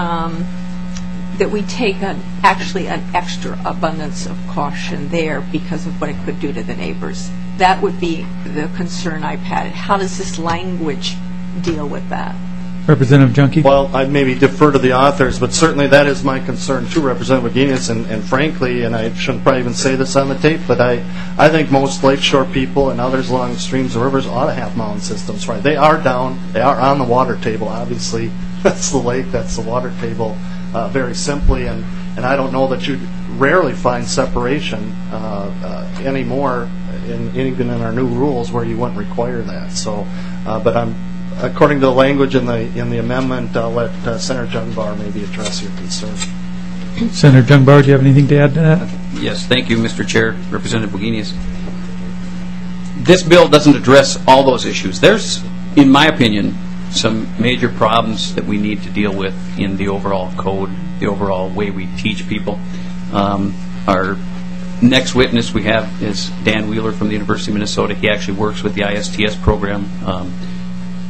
Speaker 10: we take actually an extra abundance of caution there because of what it could do to the neighbors? That would be the concern I've had. How does this language deal with that?
Speaker 1: Representative Junkie?
Speaker 12: Well, I'd maybe defer to the authors, but certainly that is my concern too, Representative McGuinness, and frankly, and I shouldn't probably even say this on the tape, but I think most lakeshore people and others along streams and rivers ought to have mound systems, right? They are on the water table, obviously. That's the lake, that's the water table, very simply, and I don't know that you'd rarely find separation anymore, even in our new rules where you wouldn't require that. So, but according to the language in the amendment, I'll let Senator Jungbauer maybe address your concern.
Speaker 1: Senator Jungbauer, do you have anything to add to that?
Speaker 4: Yes, thank you, Mr. Chair, Representative Buginius. This bill doesn't address all those issues. There's, in my opinion, some major problems that we need to deal with in the overall code, the overall way we teach people. Our next witness we have is Dan Wheeler from the University of Minnesota. He actually works with the ISTS program.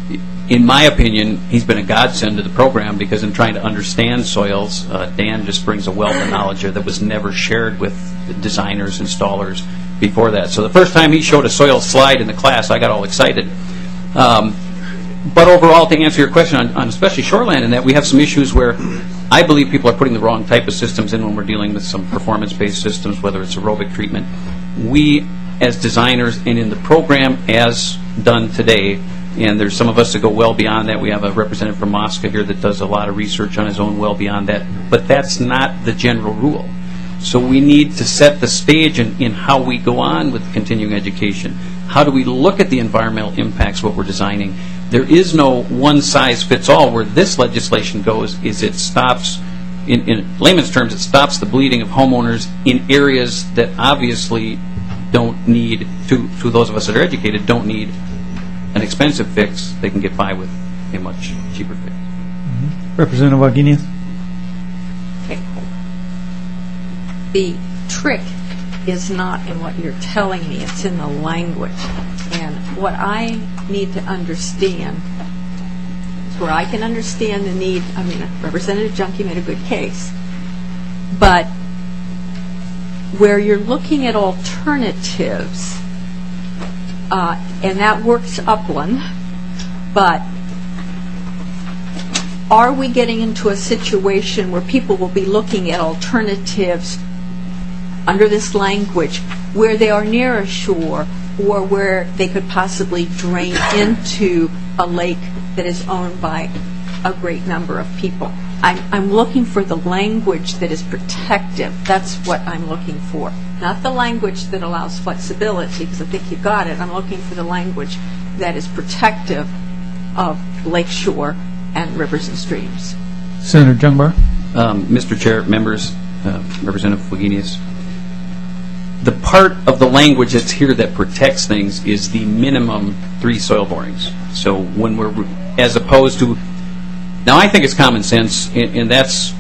Speaker 4: in my opinion, he's been a godsend to the program because in trying to understand soils, Dan just brings a wealth of knowledge that was never shared with designers, installers before that. So the first time he showed a soil slide in the class, I got all excited. But overall, to answer your question on especially shoreland, in that we have some issues where I believe people are putting the wrong type of systems in when we're dealing with some performance-based systems, whether it's aerobic treatment. We, as designers, and in the program as done today, and there's some of us that go well beyond that. We have a representative from Mosca here that does a lot of research on his own well beyond that. But that's not the general rule. So we need to set the stage in how we go on with continuing education. How do we look at the environmental impacts of what we're designing? There is no one-size-fits-all. Where this legislation goes is it stops, in layman's terms, it stops the bleeding of homeowners in areas that obviously don't need, to those of us that are educated, don't need an expensive fix. They can get by with a much cheaper fix.
Speaker 1: Representative Wagenius.
Speaker 10: Okay. The trick is not in what you're telling me, it's in the language. And what I need to understand is where I can understand the need. I mean, Representative Junkie made a good case. But where you're looking at alternatives, and that works upland, but are we getting into a situation where people will be looking at alternatives under this language where they are near a shore or where they could possibly drain into a lake that is owned by a great number of people? I'm looking for the language that is protective. That's what I'm looking for. Not the language that allows flexibility, because I think you got it. I'm looking for the language that is protective of lakeshore and rivers and streams.
Speaker 1: Senator Jungbar.
Speaker 4: Mr. Chair, members, Representative Wagenius, the part of the language that's here that protects things is the minimum 3 soil borings. So when we're, as opposed to, now I think it's common sense, and that's,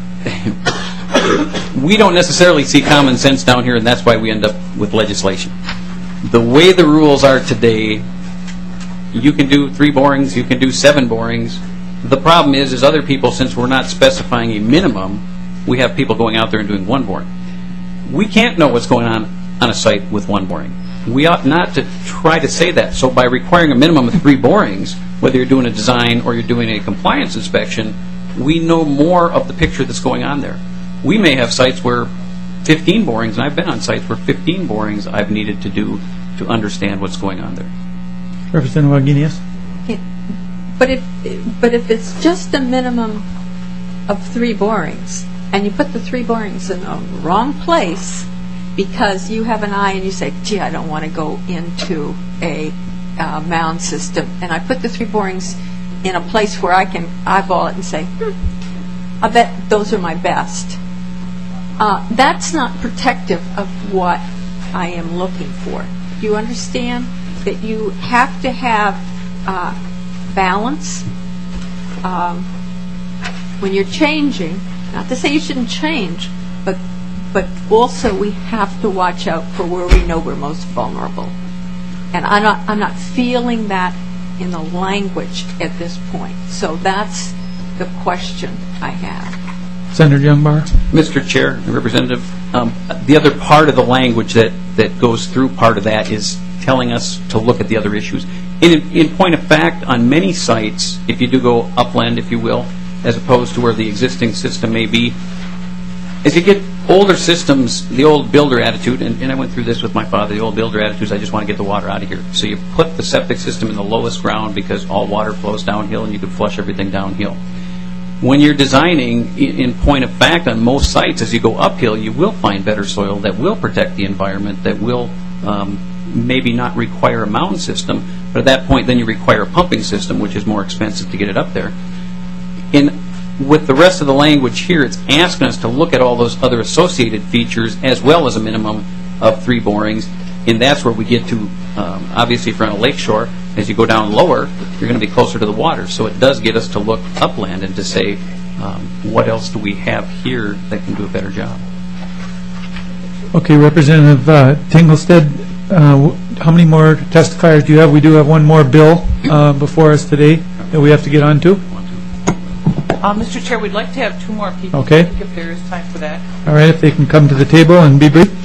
Speaker 4: we don't necessarily see common sense down here, and that's why we end up with legislation. The way the rules are today, you can do 3 borings, you can do 7 borings. The problem is other people, since we're not specifying a minimum, we have people going out there and doing 1 boring. We can't know what's going on a site with 1 boring. We ought not to try to say that. So by requiring a minimum of 3 borings, whether you're doing a design or you're doing a compliance inspection, we know more of the picture that's going on there. We may have sites where 15 borings, and I've been on sites where 15 borings I've needed to do to understand what's going on there.
Speaker 1: Representative Wagenius.
Speaker 10: But if it's just a minimum of 3 borings, and you put the 3 borings in the wrong place because you have an eye and you say, gee, I don't want to go into a mound system, and I put the 3 borings in a place where I can eyeball it and say, I bet those are my best. That's not protective of what I am looking for. Do you understand that you have to have balance when you're changing? Not to say you shouldn't change, but also we have to watch out for where we know we're most vulnerable. And I'm not feeling that in the language at this point. So that's the question I have.
Speaker 1: Senator Jungbar.
Speaker 4: Mr. Chair, Representative, the other part of the language that goes through part of that is telling us to look at the other issues. In point of fact, on many sites, if you do go upland, if you will, as opposed to where the existing system may be, as you get older systems, the old builder attitude, and I went through this with my father, the old builder attitude is I just want to get the water out of here. So you put the septic system in the lowest ground because all water flows downhill and you can flush everything downhill. When you're designing, in point of fact, on most sites, as you go uphill, you will find better soil that will protect the environment, that will maybe not require a mound system, but at that point then you require a pumping system, which is more expensive to get it up there. With the rest of the language here, it's asking us to look at all those other associated features as well as a minimum of 3 borings, and that's where we get to, obviously if you're on a lake shore, as you go down lower, you're going to be closer to the water. So it does get us to look upland and to say, what else do we have here that can do a better job?
Speaker 1: Okay, Representative Tinglestead, how many more testifiers do you have? We do have one more bill before us today. that we have to get on to?
Speaker 3: Mr. Chair, we'd like to have 2 more people.
Speaker 1: Okay.
Speaker 3: speak if there is time for that.
Speaker 1: All right, if they can come to the table and be brief.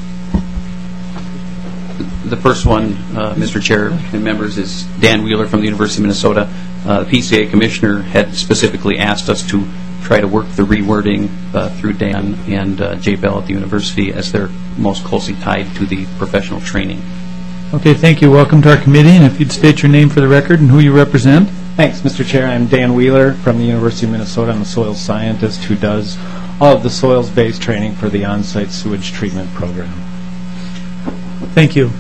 Speaker 4: The first one, Mr. Chair and members, is Dan Wheeler from the University of Minnesota. The PCA Commissioner had specifically asked us to try to work the rewording through Dan and Jay Bell at the university, as they're most closely tied to the professional training.
Speaker 1: Okay, thank you. Welcome to our committee, and if you'd state your name for the record and who you represent.
Speaker 13: Thanks, Mr. Chair. I'm Dan Wheeler from the University of Minnesota. I'm a soil scientist who does all of the soils-based training for the on-site sewage treatment program.
Speaker 1: Thank you.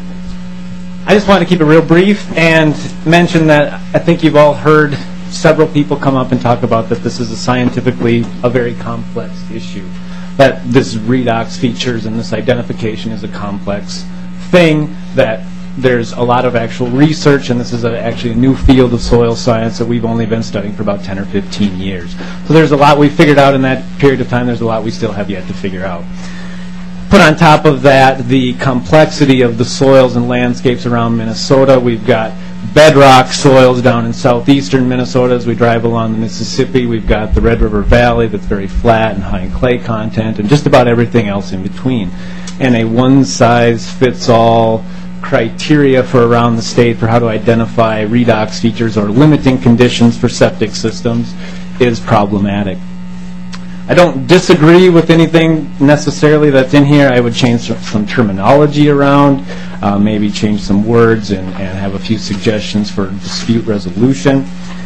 Speaker 13: I just wanted to keep it real brief and mention that I think you've all heard several people come up and talk about that this is scientifically a very complex issue, that this redox features and this identification is a complex thing, that there's a lot of actual research, and this is actually a new field of soil science that we've only been studying for about 10 or 15 years. So there's a lot we figured out in that period of time. There's a lot we still have yet to figure out. Put on top of that the complexity of the soils and landscapes around Minnesota. We've got bedrock soils down in southeastern Minnesota as we drive along the Mississippi. We've got the Red River Valley that's very flat and high in clay content, and just about everything else in between. And a one-size-fits-all criteria for around the state for how to identify redox features or limiting conditions for septic systems is problematic. I don't disagree with anything necessarily that's in here. I would change some terminology around, maybe change some words and have a few suggestions for dispute resolution.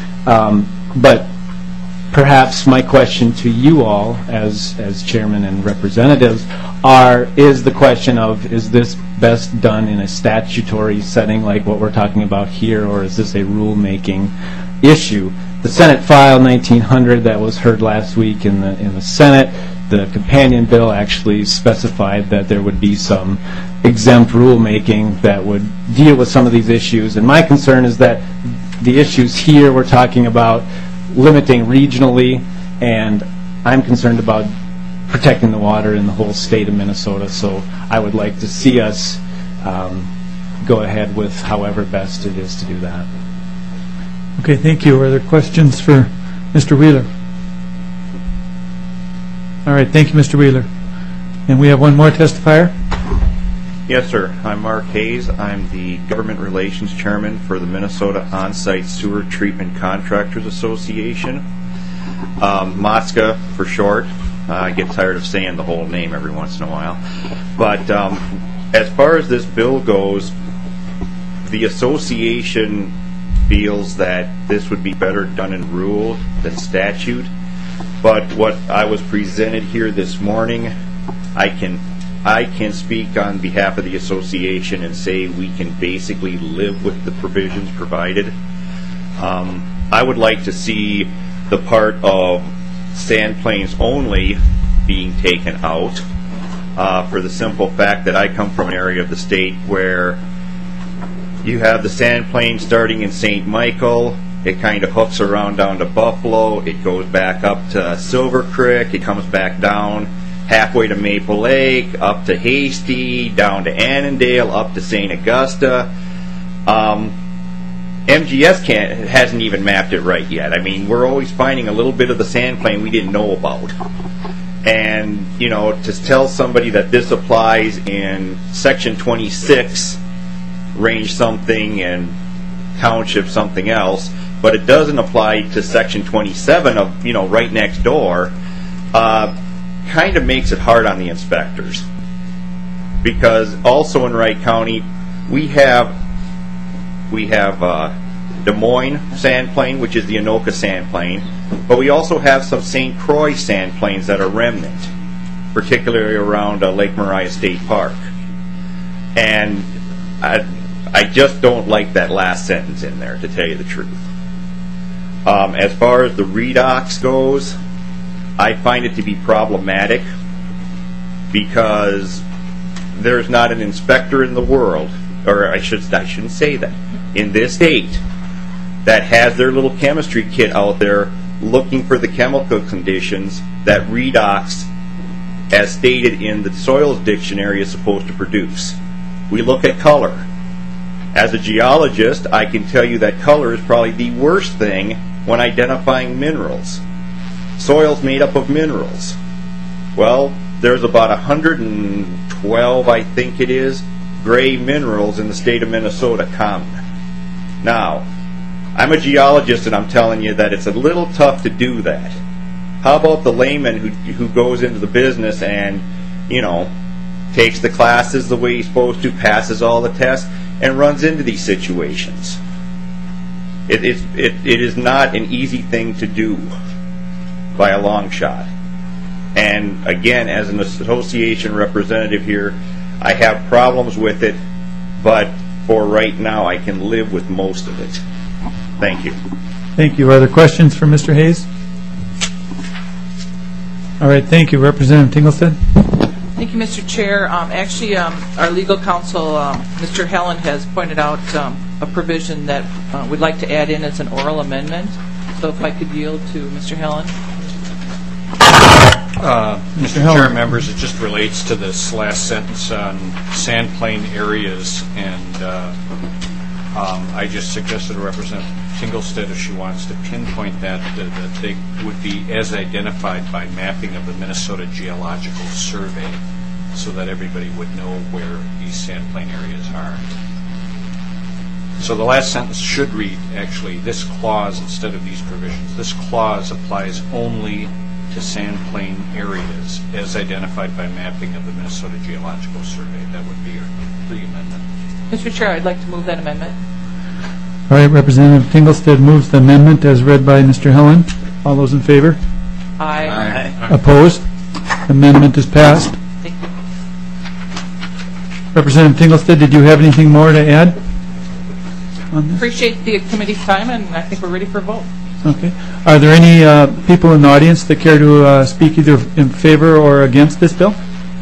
Speaker 13: But perhaps my question to you all as chairman and representatives is the question of, is this best done in a statutory setting like what we're talking about here, or is this a rulemaking issue? The Senate File 1900 that was heard last week in the Senate, the companion bill actually specified that there would be some exempt rulemaking that would deal with some of these issues. And my concern is that the issues here we're talking about limiting regionally, and I'm concerned about protecting the water in the whole state of Minnesota. So I would like to see us go ahead with however best it is to do that.
Speaker 1: Okay, thank you. Are there questions for Mr. Wheeler? All right, thank you, Mr. Wheeler. And we have one more testifier.
Speaker 8: Yes, sir. I'm Mark Hayes. I'm the Government Relations Chairman for the Minnesota On-Site Sewer Treatment Contractors Association. MOTSCA for short. I get tired of saying the whole name every once in a while. But as far as this bill goes, the association feels that this would be better done in rule than statute. But what I was presented here this morning, I can speak on behalf of the association and say we can basically live with the provisions provided. I would like to see the part of sand plains only being taken out, for the simple fact that I come from an area of the state where you have the sand plain starting in St. Michael. It kind of hooks around down to Buffalo. It goes back up to Silver Creek. It comes back down halfway to Maple Lake, up to Hasty, down to Annandale, up to St. Augusta. MGS hasn't even mapped it right yet. I mean, we're always finding a little bit of the sand plain we didn't know about. And, you know, to tell somebody that this applies in Section 26, range something, and township something else, but it doesn't apply to Section 27 of, you know, right next door, kind of makes it hard on the inspectors. Because also in Wright County, we have Des Moines sand plain, which is the Anoka sand plain, but we also have some St. Croix sand plains that are remnant, particularly around Lake Maria State Park. And I just don't like that last sentence in there, to tell you the truth. As far as the redox goes, I find it to be problematic because there's not an inspector in the world, or I shouldn't say that, in this state that has their little chemistry kit out there looking for the chemical conditions that redox, as stated in the Soils Dictionary, is supposed to produce. We look at color.
Speaker 14: As a geologist, I can tell you that color is probably the worst thing when identifying minerals. Soil's made up of minerals. Well, there's about 112, I think it is, gray minerals in the state of Minnesota common. Now, I'm a geologist and I'm telling you that it's a little tough to do that. How about the layman who goes into the business and, takes the classes the way he's supposed to, passes all the tests, and runs into these situations? It is not an easy thing to do by a long shot. And again, as an association representative here, I have problems with it, but for right now, I can live with most of it. Thank you.
Speaker 1: Thank you. Are there questions for Mr. Hayes? All right, thank you. Representative Tinglestead?
Speaker 3: Thank you, Mr. Chair. Actually, our legal counsel, Mr. Helen, has pointed out a provision that we'd like to add in as an oral amendment. So if I could yield to Mr. Helen.
Speaker 15: Mr. Chair, members, it just relates to this last sentence on sand plain areas, and I just suggested to Representative Tinglestead, if she wants to pinpoint that they would be as identified by mapping of the Minnesota Geological Survey, so that everybody would know where these sand plain areas are. So the last sentence should read, actually, this clause instead of these provisions. This clause applies only to sand plain areas as identified by mapping of the Minnesota Geological Survey. That would be the amendment.
Speaker 3: Mr. Chair, I'd like to move that amendment.
Speaker 1: All right, Representative Tinglestead moves the amendment as read by Mr. Helen. All those in favor?
Speaker 3: Aye.
Speaker 15: Aye.
Speaker 1: Opposed? Amendment is passed.
Speaker 3: Thank you.
Speaker 1: Representative Tinglestead, did you have anything more to add on this?
Speaker 3: Appreciate the committee's time, and I think we're ready for a vote.
Speaker 1: Okay. Are there any people in the audience that care to speak either in favor or against this bill?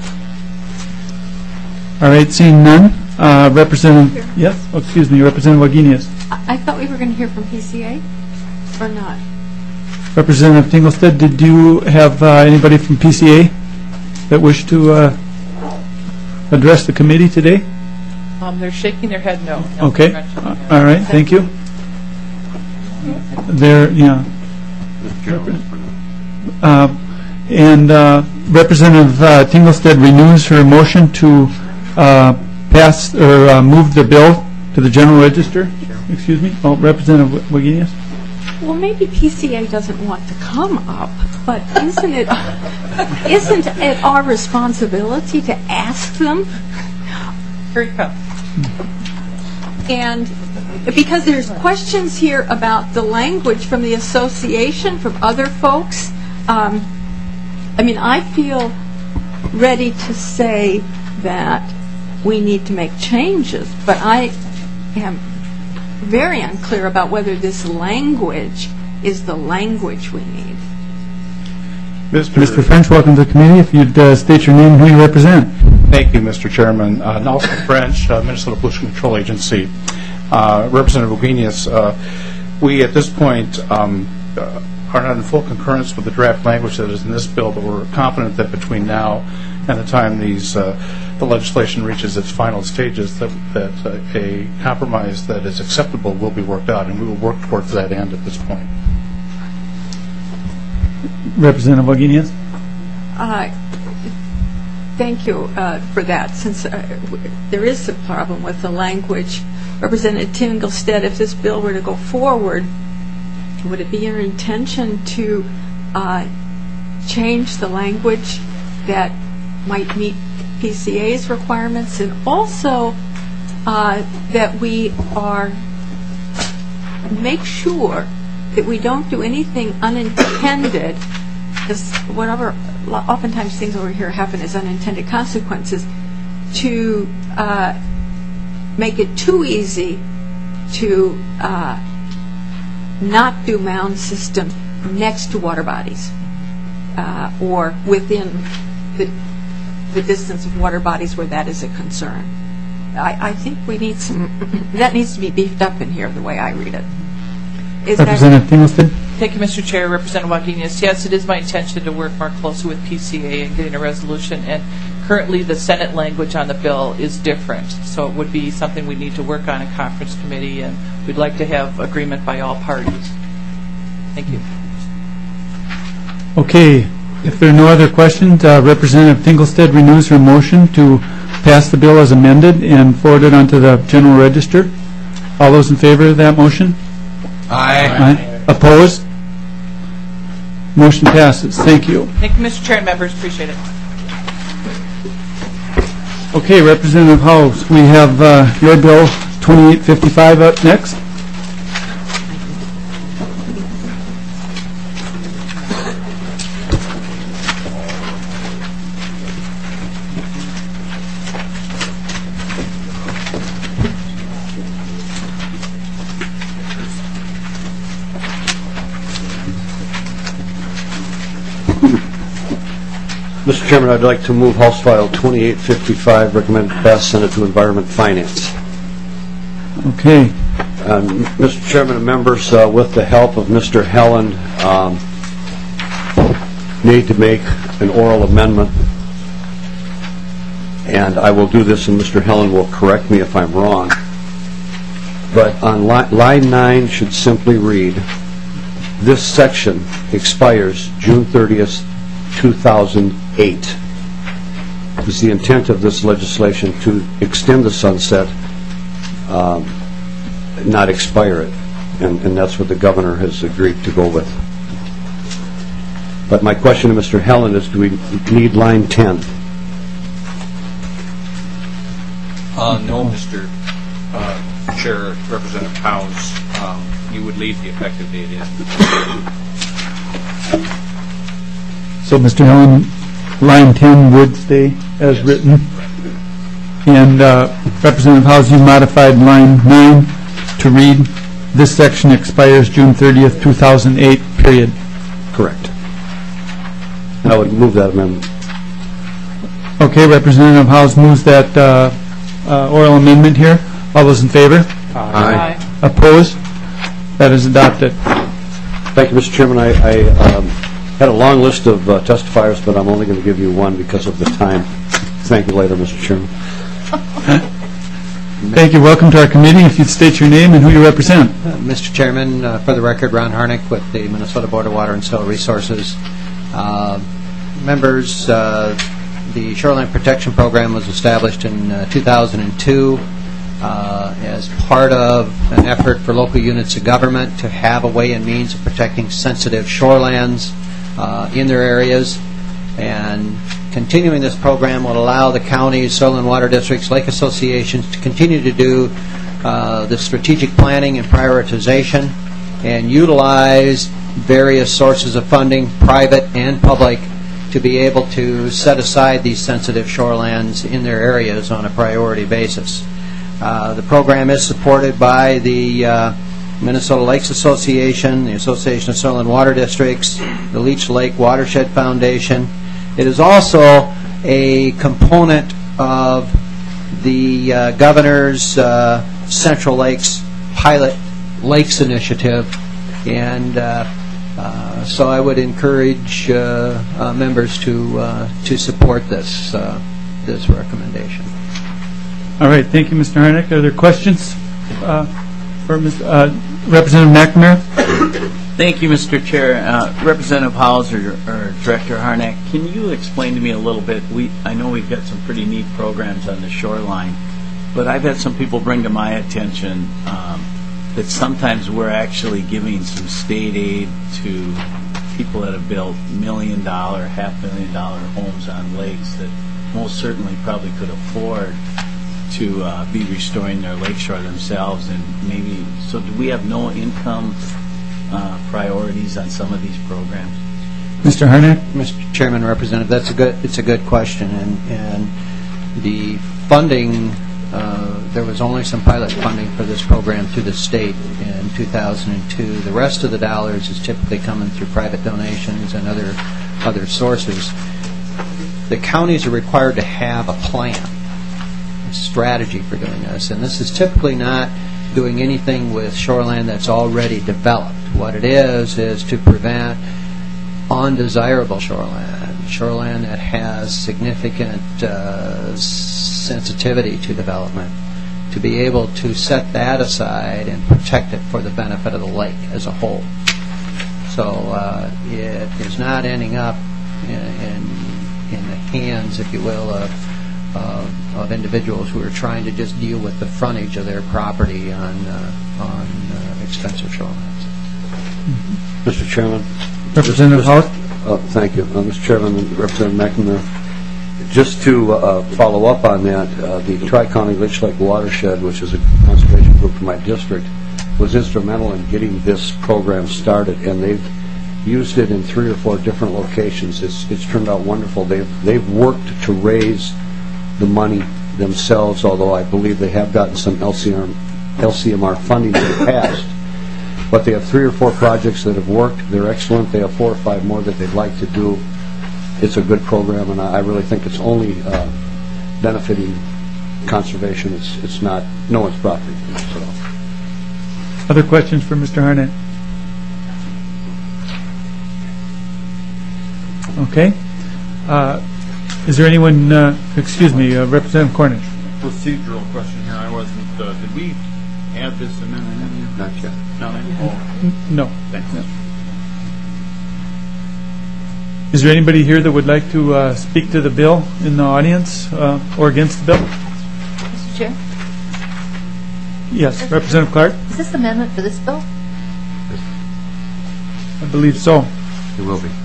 Speaker 1: All right, seeing none. Representative, yes? Oh, excuse me, Representative Wagenius.
Speaker 10: I thought we were going to hear from PCA, or not?
Speaker 1: Representative Tinglestead, did you have anybody from PCA that wished to address the committee today?
Speaker 3: They're shaking their head no.
Speaker 1: Okay. All right, thank you. There, yeah. And Representative Tinglestead renews her motion to pass or move the bill to the general register. Excuse me. Oh, Representative Wagenius.
Speaker 10: Well, maybe PCA doesn't want to come up, but isn't it our responsibility to ask them?
Speaker 3: Here you come.
Speaker 10: And because there's questions here about the language from the association, from other folks, I feel ready to say that we need to make changes, but I am very unclear about whether this language is the language we need.
Speaker 1: Mr. French, welcome to the committee. If you'd state your name and who you represent.
Speaker 16: Thank you, Mr. Chairman. Nelson French, Minnesota Pollution Control Agency. Representative Wagenius, we at this point are not in full concurrence with the draft language that is in this bill, but we're confident that between now and the time the legislation reaches its final stages, that a compromise that is acceptable will be worked out, and we will work towards that end at this point.
Speaker 1: Representative Wagenius.
Speaker 10: Thank you for that. Since there is a problem with the language, Representative Tinglestead, if this bill were to go forward, would it be your intention to change the language that might meet PCA's requirements, and also that we make sure that we don't do anything unintended, because oftentimes things over here happen as unintended consequences, to make it too easy to not do mound system next to water bodies or within the distance of water bodies where that is a concern. I think we need that needs to be beefed up in here the way I read it.
Speaker 1: Representative Tinglestead.
Speaker 3: Thank you, Mr. Chair. Representative Wagenius. Yes, it is my intention to work more closely with PCA in getting a resolution. And Currently, the Senate language on the bill is different, so it would be something we need to work on in conference committee, and we'd like to have agreement by all parties. Thank you.
Speaker 1: Okay, if there are no other questions, Representative Tinglestead renews her motion to pass the bill as amended and forward it onto the General Register. All those in favor of that motion? Aye. Opposed? Motion passes. Thank you.
Speaker 3: Thank you, Mr. Chair and members. Appreciate it.
Speaker 1: Okay, Representative Howes, we have your bill 2855 up next.
Speaker 17: Mr. Chairman, I'd like to move House File 2855, recommended pass, Senate to Environment Finance.
Speaker 1: Okay.
Speaker 17: Mr. Chairman and members, with the help of Mr. Helen, need to make an oral amendment, and I will do this, and Mr. Helen will correct me if I'm wrong. But on line 9 should simply read, this section expires June 30th, 2008. Is the intent of this legislation to extend the sunset, not expire it, and that's what the governor has agreed to go with. But my question to Mr. Helen is, do we need line 10?
Speaker 15: No, Mr. Chair, Representative Howes, you would leave the effective date in.
Speaker 1: So, Mr. Helen, line 10 would stay as written. And Representative Howes, you modified line 9 to read, this section expires June 30th, 2008, period.
Speaker 17: Correct. I would move that amendment.
Speaker 1: Okay, Representative Howes moves that oral amendment here. All those in favor?
Speaker 17: Aye.
Speaker 1: Opposed? That is adopted.
Speaker 17: Thank you, Mr. Chairman. I had a long list of testifiers, but I'm only going to give you one because of the time. Thank you later, Mr. Chairman.
Speaker 1: Thank you. Welcome to our committee. If you'd state your name and who you represent.
Speaker 18: Mr. Chairman, for the record, Ron Harnick with the Minnesota Board of Water and Soil Resources. Members, the Shoreline Protection Program was established in 2002 as part of an effort for local units of government to have a way and means of protecting sensitive shorelands in their areas. And continuing this program will allow the counties, soil and water districts, lake associations to continue to do the strategic planning and prioritization and utilize various sources of funding, private and public, to be able to set aside these sensitive shorelands in their areas on a priority basis. The program is supported by the Minnesota Lakes Association, the Association of Soil and Water Districts, the Leech Lake Watershed Foundation. It is also a component of the Governor's Central Lakes Pilot Lakes Initiative, and so I would encourage members to support this recommendation.
Speaker 1: All right. Thank you, Mr. Harnick. Are there questions for Representative McNamara?
Speaker 19: Thank you, Mr. Chair. Representative Howes or Director Harnack, can you explain to me a little bit? I know we've got some pretty neat programs on the shoreline, but I've had some people bring to my attention that sometimes we're actually giving some state aid to people that have built $1 million, $500,000 homes on lakes that most certainly probably could afford to be restoring their lakeshore themselves, and maybe, so do we have no income priorities on some of these programs?
Speaker 1: Mr. Harnack?
Speaker 18: Mr. Chairman, Representative, it's a good question, and the funding, there was only some pilot funding for this program through the state in 2002. The rest of the dollars is typically coming through private donations and other sources. The counties are required to have a plan, strategy for doing this, and this is typically not doing anything with shoreline that's already developed. What it is to prevent undesirable shoreline, shoreland that has significant sensitivity to development, to be able to set that aside and protect it for the benefit of the lake as a whole. So it is not ending up in the hands, if you will, of individuals who are trying to just deal with the frontage of their property on expensive shorelands.
Speaker 17: Mr. Chairman.
Speaker 1: Representative House.
Speaker 17: Thank you. Mr. Chairman, Representative McNamara. Just to follow up on that, the Tri-County Leech Lake Watershed, which is a conservation group for my district, was instrumental in getting this program started, and they've used it in 3 or 4 different locations. It's turned out wonderful. They've worked to raise the money themselves, although I believe they have gotten some LCMR funding in the past. But they have 3 or 4 projects that have worked. They're excellent. They have 4 or 5 more that they'd like to do. It's a good program, and I really think it's only benefiting conservation. It's not no one's property. So.
Speaker 1: Other questions for Mr. Harnett? Okay. Is there anyone, Representative Cornish?
Speaker 20: Procedural question here. I wasn't, did we add this amendment in here?
Speaker 17: Not yet.
Speaker 1: No.
Speaker 20: Thanks.
Speaker 1: No. Is there anybody here that would like to speak to the bill in the audience or against the bill?
Speaker 5: Mr. Chair?
Speaker 1: Yes, Representative Clark?
Speaker 5: Is this the amendment for this bill?
Speaker 1: I believe so.
Speaker 17: It will be.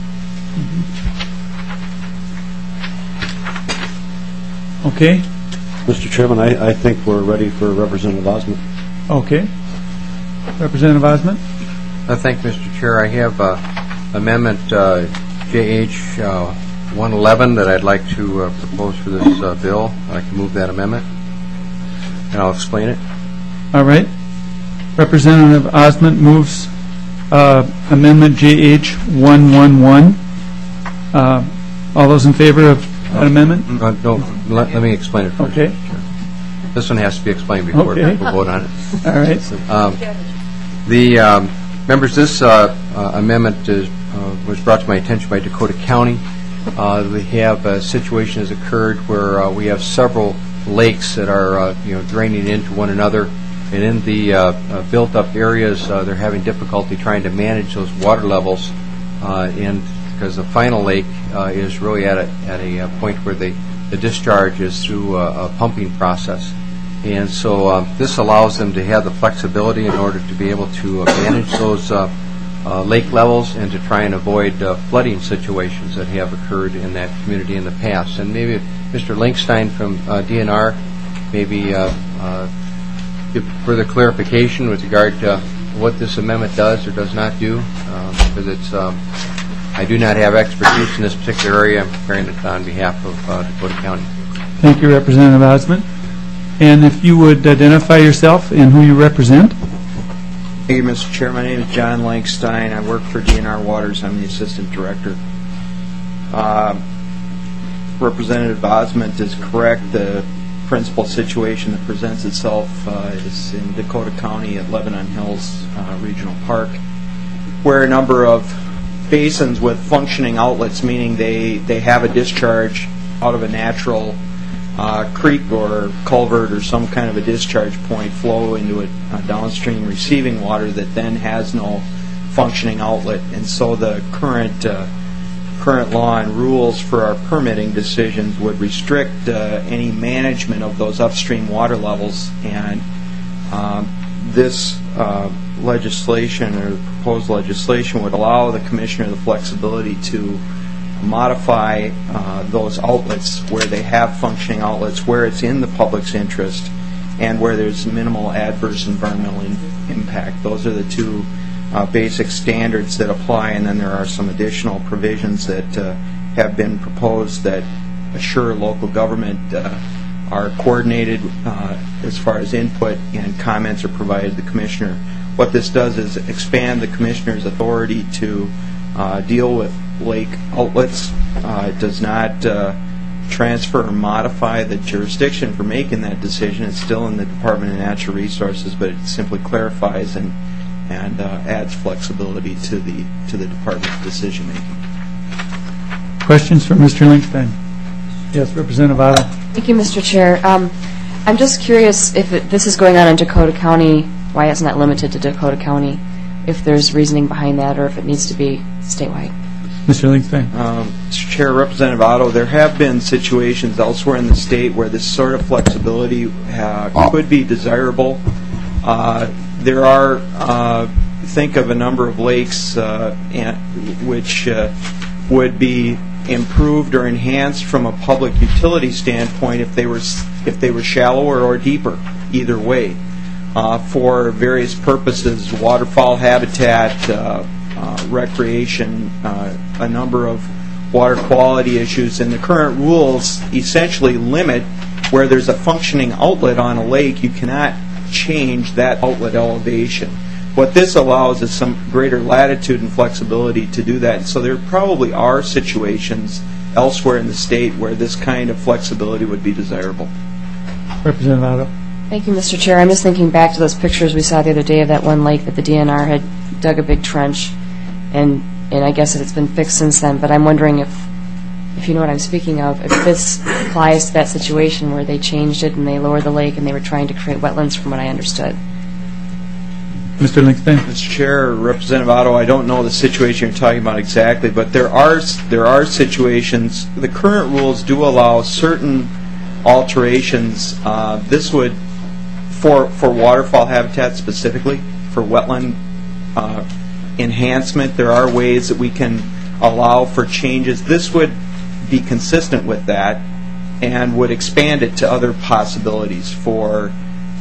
Speaker 1: Okay.
Speaker 17: Mr. Chairman, I think we're ready for Representative Osment.
Speaker 1: Okay. Representative Osment?
Speaker 18: Thank you, Mr. Chair. I have Amendment JH 111 that I'd like to propose for this bill. I can move that amendment, and I'll explain it.
Speaker 1: All right. Representative Osment moves Amendment JH 111. All those in favor of that amendment?
Speaker 18: No, let me explain it first.
Speaker 1: Okay.
Speaker 18: This one has to be explained before people vote on it.
Speaker 1: All right.
Speaker 18: Members, this amendment was brought to my attention by Dakota County. We have a situation has occurred where we have several lakes that are draining into one another, and in the built-up areas, they're having difficulty trying to manage those water levels, and because the final lake is really at a point where the discharge is through a pumping process. And so this allows them to have the flexibility in order to be able to manage those lake levels and to try and avoid flooding situations that have occurred in that community in the past. And maybe Mr. Linkstein from DNR maybe give further clarification with regard to what this amendment does or does not do, because it's I do not have expertise in this particular area. I'm preparing it on behalf of Dakota County.
Speaker 1: Thank you, Representative Osment. And if you would identify yourself and who you represent.
Speaker 21: Thank you, Mr. Chair. My name is John Lankstein. I work for DNR Waters. I'm the Assistant Director. Representative Osment is correct. The principal situation that presents itself is in Dakota County at Lebanon Hills Regional Park, where a number of basins with functioning outlets, meaning they have a discharge out of a natural creek or culvert or some kind of a discharge point, flow into a downstream receiving water that then has no functioning outlet. And so the current law and rules for our permitting decisions would restrict any management of those upstream water levels. And this legislation or proposed legislation would allow the commissioner the flexibility to modify those outlets where they have functioning outlets, where it's in the public's interest, and where there's minimal adverse environmental impact. Those are the two basic standards that apply, and then there are some additional provisions that have been proposed that assure local government are coordinated as far as input and comments are provided to the commissioner. What this does is expand the commissioner's authority to deal with lake outlets. It does not transfer or modify the jurisdiction for making that decision. It's still in the Department of Natural Resources, but it simply clarifies and adds flexibility to the department's decision making.
Speaker 1: Questions for Mr. Linkstein? Yes, Representative Otto.
Speaker 2: Thank you, Mr. Chair. I'm just curious if this is going on in Dakota County, why it's not limited to Dakota County, if there's reasoning behind that or if it needs to be statewide.
Speaker 1: Mr. Linkstein.
Speaker 21: Mr. Chair, Representative Otto, there have been situations elsewhere in the state where this sort of flexibility could be desirable. There are, think of a number of lakes which would be improved or enhanced from a public utility standpoint if they were shallower or deeper, either way, for various purposes, waterfowl habitat, recreation, a number of water quality issues, and the current rules essentially limit where there's a functioning outlet on a lake, you cannot change that outlet elevation. What this allows is some greater latitude and flexibility to do that. So there probably are situations elsewhere in the state where this kind of flexibility would be desirable.
Speaker 1: Representative Otto.
Speaker 2: Thank you, Mr. Chair. I'm just thinking back to those pictures we saw the other day of that one lake that the DNR had dug a big trench, and I guess it's been fixed since then, but I'm wondering if you know what I'm speaking of, if this applies to that situation where they changed it and they lowered the lake and they were trying to create wetlands from what I understood.
Speaker 1: Mr. Linkstein.
Speaker 21: Mr. Chair, Representative Otto, I don't know the situation you're talking about exactly, but there are situations. The current rules do allow certain alterations. This would, for waterfowl habitat specifically, for wetland enhancement, there are ways that we can allow for changes. This would be consistent with that and would expand it to other possibilities for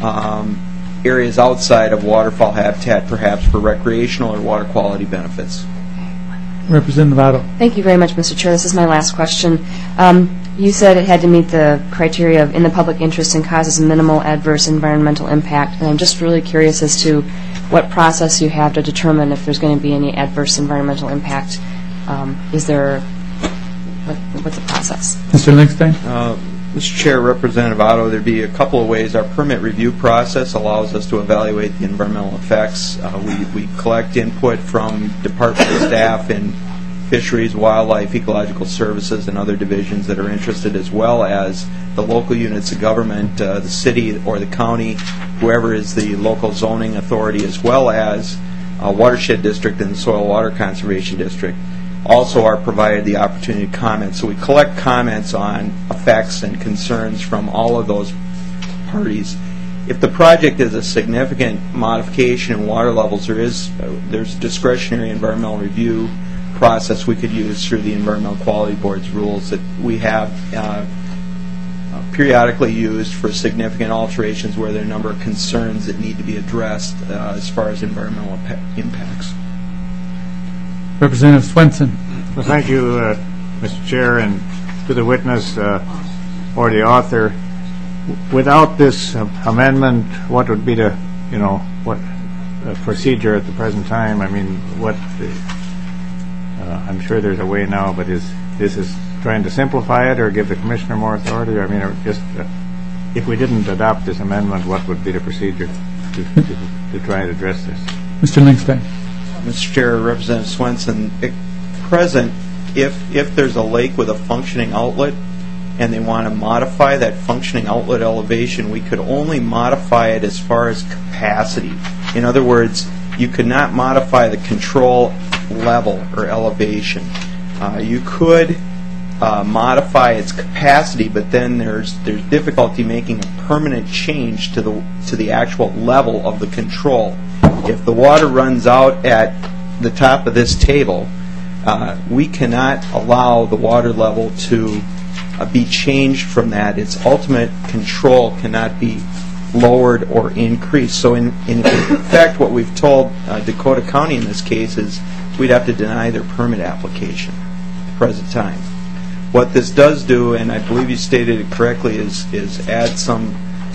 Speaker 21: areas outside of waterfowl habitat, perhaps for recreational or water quality benefits.
Speaker 1: Representative Otto.
Speaker 2: Thank you very much, Mr. Chair. This is my last question. You said it had to meet the criteria of in the public interest and causes minimal adverse environmental impact, and I'm just really curious as to what process you have to determine if there's going to be any adverse environmental impact. What's the process?
Speaker 1: Mr. Linkstein.
Speaker 21: Mr. Chair, Representative Otto, there'd be a couple of ways. Our permit review process allows us to evaluate the environmental effects. We collect input from department staff in fisheries, wildlife, ecological services, and other divisions that are interested, as well as the local units of government, the city or the county, whoever is the local zoning authority, as well as a watershed district and the soil water conservation district. Also are provided the opportunity to comment. So we collect comments on effects and concerns from all of those parties. If the project is a significant modification in water levels, there's a discretionary environmental review process we could use through the Environmental Quality Board's rules that we have periodically used for significant alterations where there are a number of concerns that need to be addressed as far as environmental impacts.
Speaker 1: Representative Swenson.
Speaker 22: Well, thank you, Mr. Chair, and to the witness or the author. Without this amendment, what would be the, procedure at the present time? I mean, I'm sure there's a way now, but this is trying to simplify it or give the commissioner more authority? I mean, if we didn't adopt this amendment, what would be the procedure to try and address this?
Speaker 1: Mr. Linkstein.
Speaker 21: Mr. Chair, Representative Swenson, at present, if there's a lake with a functioning outlet and they want to modify that functioning outlet elevation, we could only modify it as far as capacity. In other words, you could not modify the control level or elevation. You could modify its capacity, but then there's difficulty making a permanent change to the actual level of the control. If the water runs out at the top of this table, we cannot allow the water level to be changed from that. Its ultimate control cannot be lowered or increased. So in fact, what we've told Dakota County in this case is we'd have to deny their permit application at the present time. What this does do, and I believe you stated it correctly, is add some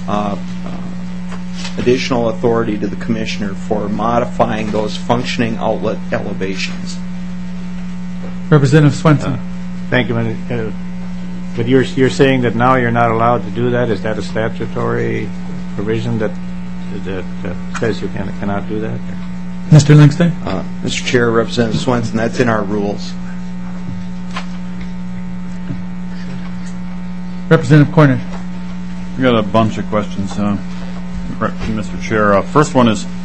Speaker 21: additional authority to the commissioner for modifying those functioning outlet elevations.
Speaker 1: Representative Swenson.
Speaker 22: Thank you. But you're saying that now you're not allowed to do that? Is that a statutory provision that says you cannot do that?
Speaker 1: Mr. Linkstein.
Speaker 21: Mr. Chair, Representative Swenson, that's in our rules.
Speaker 1: Representative Cornish.
Speaker 20: I've got a bunch of questions, Mr. Chair. First one is,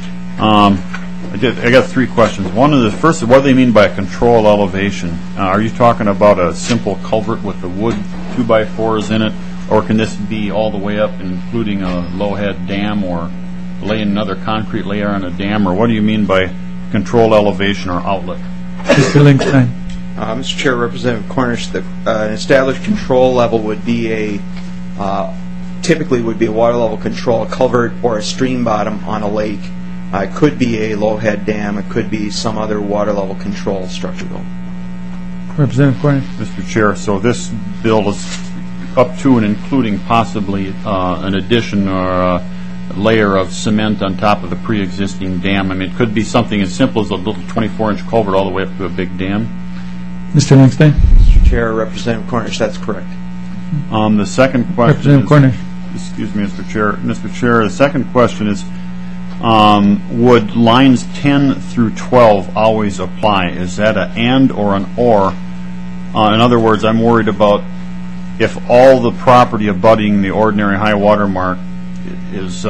Speaker 20: I got three questions. One is, first, what do they mean by control elevation? Are you talking about a simple culvert with the wood 2x4s in it, or can this be all the way up, including a low-head dam, or laying another concrete layer on a dam, or what do you mean by control elevation or outlet?
Speaker 1: Mr. Linkstein.
Speaker 21: Mr. Chair, Representative Cornish, an established control level would be typically would be a water level control, a culvert or a stream bottom on a lake. It could be a low-head dam. It could be some other water level control structure, though.
Speaker 1: Representative Cornish.
Speaker 20: Mr. Chair, so this bill is up to and including possibly an addition or a layer of cement on top of the pre-existing dam. I mean, it could be something as simple as a little 24-inch culvert all the way up to a big dam.
Speaker 1: Mr. Linkstein.
Speaker 21: Mr. Chair, Representative Cornish, that's correct.
Speaker 20: The second question
Speaker 1: Representative Cornish.
Speaker 20: Excuse me, Mr. Chair. Mr. Chair, the second question is, would lines 10 through 12 always apply? Is that an and or an or? In other words, I'm worried about if all the property abutting the ordinary high water mark is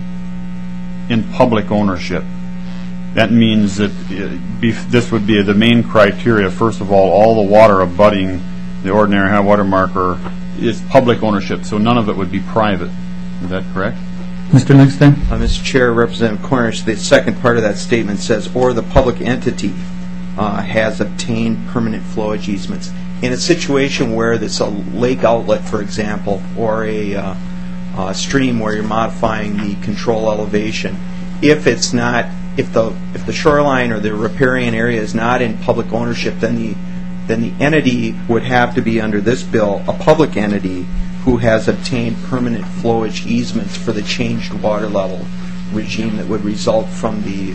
Speaker 20: in public ownership. That means that this would be the main criteria. First of all the water abutting the ordinary high water mark is public ownership, so none of it would be private. Is that correct?
Speaker 1: Mr. Linkstein.
Speaker 21: Mr. Chair, Representative Cornish, the second part of that statement says, or the public entity has obtained permanent flowage easements. In a situation where there's a lake outlet, for example, or a stream where you're modifying the control elevation, if the shoreline or the riparian area is not in public ownership, then the entity would have to be, under this bill, a public entity who has obtained permanent flowage easements for the changed water level regime that would result from the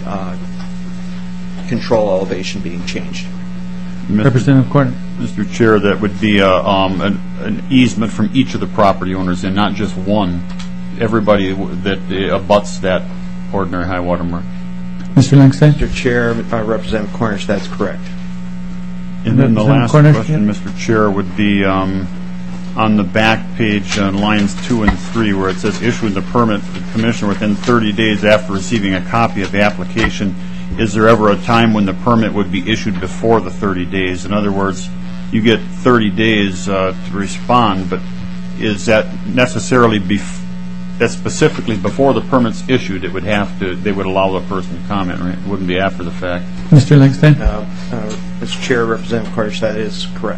Speaker 21: control elevation being changed.
Speaker 1: Representative Cornish.
Speaker 20: Mr. Chair, that would be an easement from each of the property owners and not just one. Everybody that abuts that ordinary high water mark.
Speaker 1: Mr. Linkstein.
Speaker 21: Mr. Chair, Representative Cornish, that's correct.
Speaker 20: And then the last question, Mr. Chair, would be on the back page, lines 2 and 3, where it says issuing the permit to the commissioner within 30 days after receiving a copy of the application. Is there ever a time when the permit would be issued before the 30 days? In other words, you get 30 days to respond, but is that necessarily that's specifically before the permit's issued? It would they would allow the person to comment, right? It wouldn't be after the fact.
Speaker 1: Mr. Linkstein.
Speaker 21: Mr. Chair, Representative Cornish, that is correct.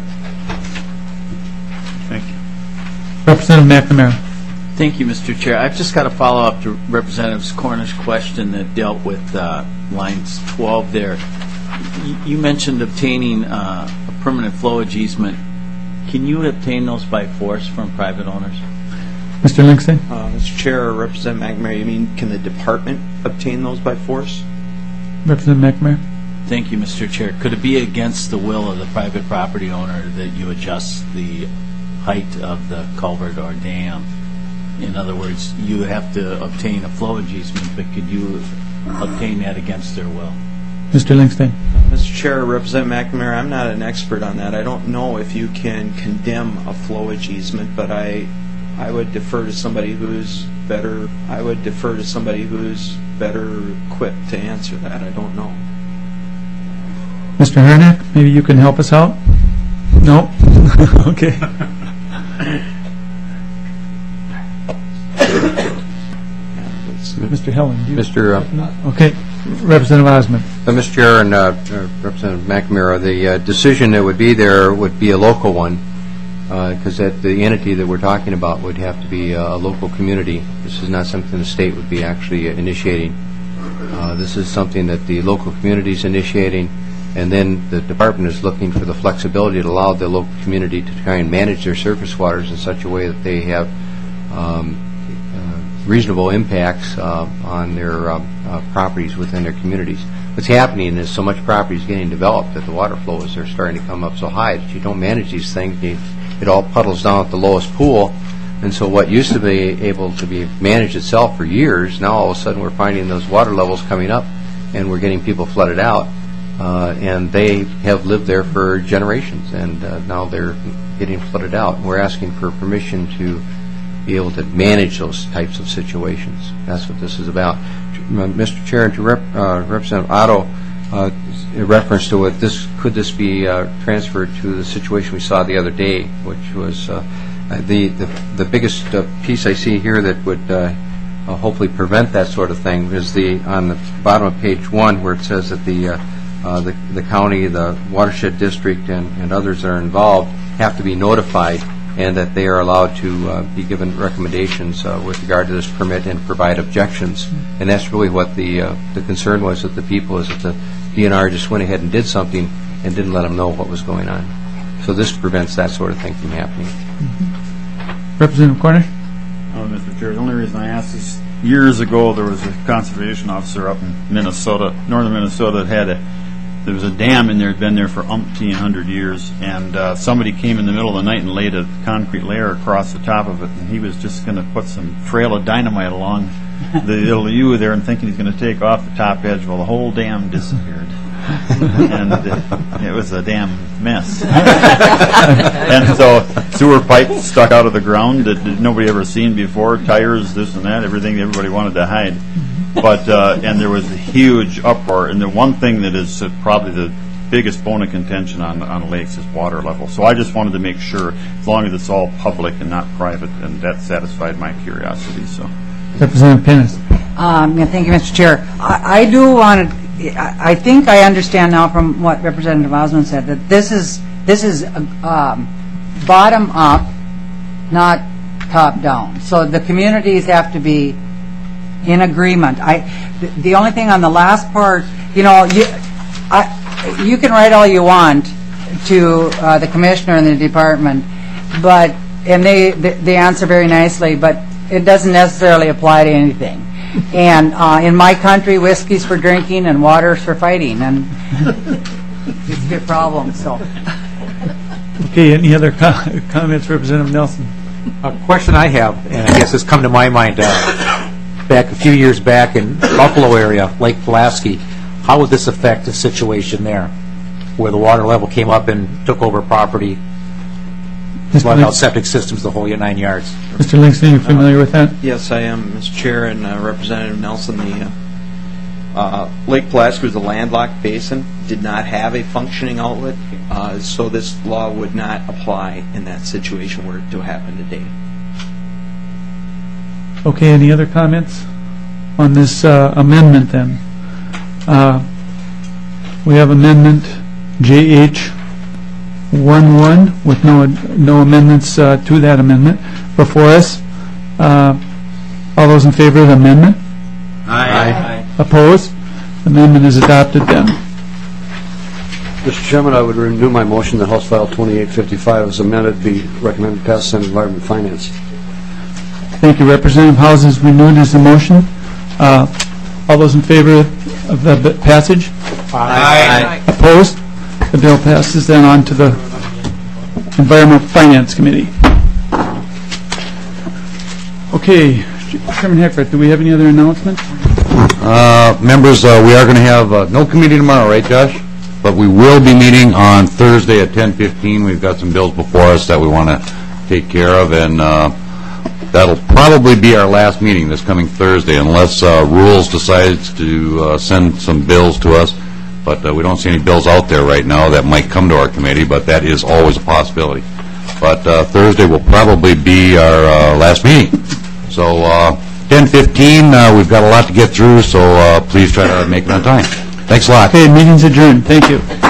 Speaker 20: Thank you.
Speaker 1: Representative McNamara.
Speaker 19: Thank you, Mr. Chair. I've just got a follow-up to Representative Cornish question that dealt with lines 12 there. You mentioned obtaining a permanent flowage easement. Can you obtain those by force from private owners?
Speaker 1: Mr. Linkstein.
Speaker 21: Mr. Chair, Representative McNamara, you mean can the department obtain those by force?
Speaker 1: Representative McNamara.
Speaker 19: Thank you, Mr. Chair. Could it be against the will of the private property owner that you adjust the height of the culvert or dam? In other words, you have to obtain a flowage easement, but could you obtain that against their will?
Speaker 1: Mr. Linkstein.
Speaker 21: Mr. Chair, Representative McNamara, I'm not an expert on that. I don't know if you can condemn a flowage easement, but I would defer to somebody who's better. I would defer to somebody who's better equipped to answer that. I don't know.
Speaker 1: Mr. Harnack, maybe you can help us out? No? Okay. Mr. Helen. Okay. Representative Osmond.
Speaker 17: Mr. Chair and Representative McNamara, the decision that would be there would be a local one, because the entity that we're talking about would have to be a local community. This is not something the state would be actually initiating. This is something that the local community is initiating, and then the department is looking for the flexibility to allow the local community to try and manage their surface waters in such a way that they have reasonable impacts on their properties within their communities. What's happening is so much property is getting developed that the water flows are starting to come up so high that you don't manage these things. It all puddles down at the lowest pool. And so what used to be able to be managed itself for years, now all of a sudden we're finding those water levels coming up and we're getting people flooded out. and they have lived there for generations, and now they're getting flooded out. We're asking for permission to be able to manage those types of situations. That's what this is about. Mr. Chair, and to Representative Otto, in reference to what could this be transferred to the situation we saw the other day, which was the biggest piece I see here that would hopefully prevent that sort of thing is on the bottom of page 1, where it says that the county, the watershed district, and others that are involved have to be notified, and that they are allowed to be given recommendations with regard to this permit and provide objections. And that's really what the concern was with the people, is that the DNR just went ahead and did something and didn't let them know what was going on. So this prevents that sort of thing from happening.
Speaker 1: Representative Cornish?
Speaker 20: Mr. Chair, the only reason I asked is years ago there was a conservation officer up in Minnesota, northern Minnesota, that there was a dam in there, had been there for umpteen hundred years, and somebody came in the middle of the night and laid a concrete layer across the top of it, and he was just going to put some trail of dynamite along the little U there and thinking he's going to take off the top edge. Well, the whole dam disappeared. And it was a damn mess. And so sewer pipes stuck out of the ground that nobody ever seen before, tires, this and that, everything everybody wanted to hide. But and there was a huge uproar. And the one thing that is probably the biggest bone of contention on lakes is water level. So I just wanted to make sure, as long as it's all public and not private, and that satisfied my curiosity. So,
Speaker 1: Representative Pennis.
Speaker 6: Thank you, Mr. Chair. I think I understand now from what Representative Osmond said that this is bottom up, not top down. So the communities have to be in agreement. The only thing on the last part, you can write all you want to the commissioner and the department, and they answer very nicely, but it doesn't necessarily apply to anything. And in my country, whiskey's for drinking and water's for fighting, and it's a big problem. So,
Speaker 1: okay, any other comments, Representative Nelson?
Speaker 7: A question I have, and I guess it's come to my mind back a few years back in Buffalo area, Lake Pulaski. How would this affect the situation there, where the water level came up and took over property, flooded out septic systems, the whole 9 yards?
Speaker 1: Mr. Livingston, are you familiar with that?
Speaker 21: Yes, I am, Mr. Chair, and Representative Nelson. The Lake Pulaski was a landlocked basin, did not have a functioning outlet, so this law would not apply in that situation were it to happen today.
Speaker 1: Okay, any other comments on this amendment then? We have amendment JH 11 with no amendments to that amendment before us. All those in favor of the amendment?
Speaker 17: Aye.
Speaker 1: Opposed? The amendment is adopted then.
Speaker 17: Mr. Chairman, I would renew my motion that House File 2855 as amended be recommended pass Senate Environment and Finance.
Speaker 1: Thank you. Representative Howes has renewed his motion. All those in favor of the passage?
Speaker 21: Aye.
Speaker 1: Opposed? The bill passes then on to the Environment Finance Committee. Okay, Chairman Heckert, do we have any other announcements?
Speaker 23: Members, we are going to have no committee tomorrow, right, Josh? But we will be meeting on Thursday at 10:15. We've got some bills before us that we want to take care of, and that'll probably be our last meeting this coming Thursday, unless Rules decides to send some bills to us. But we don't see any bills out there right now that might come to our committee, but that is always a possibility. But Thursday will probably be our last meeting. So 10:15, we've got a lot to get through, so please try to make it on time. Thanks a lot.
Speaker 1: Okay, meeting's adjourned. Thank you.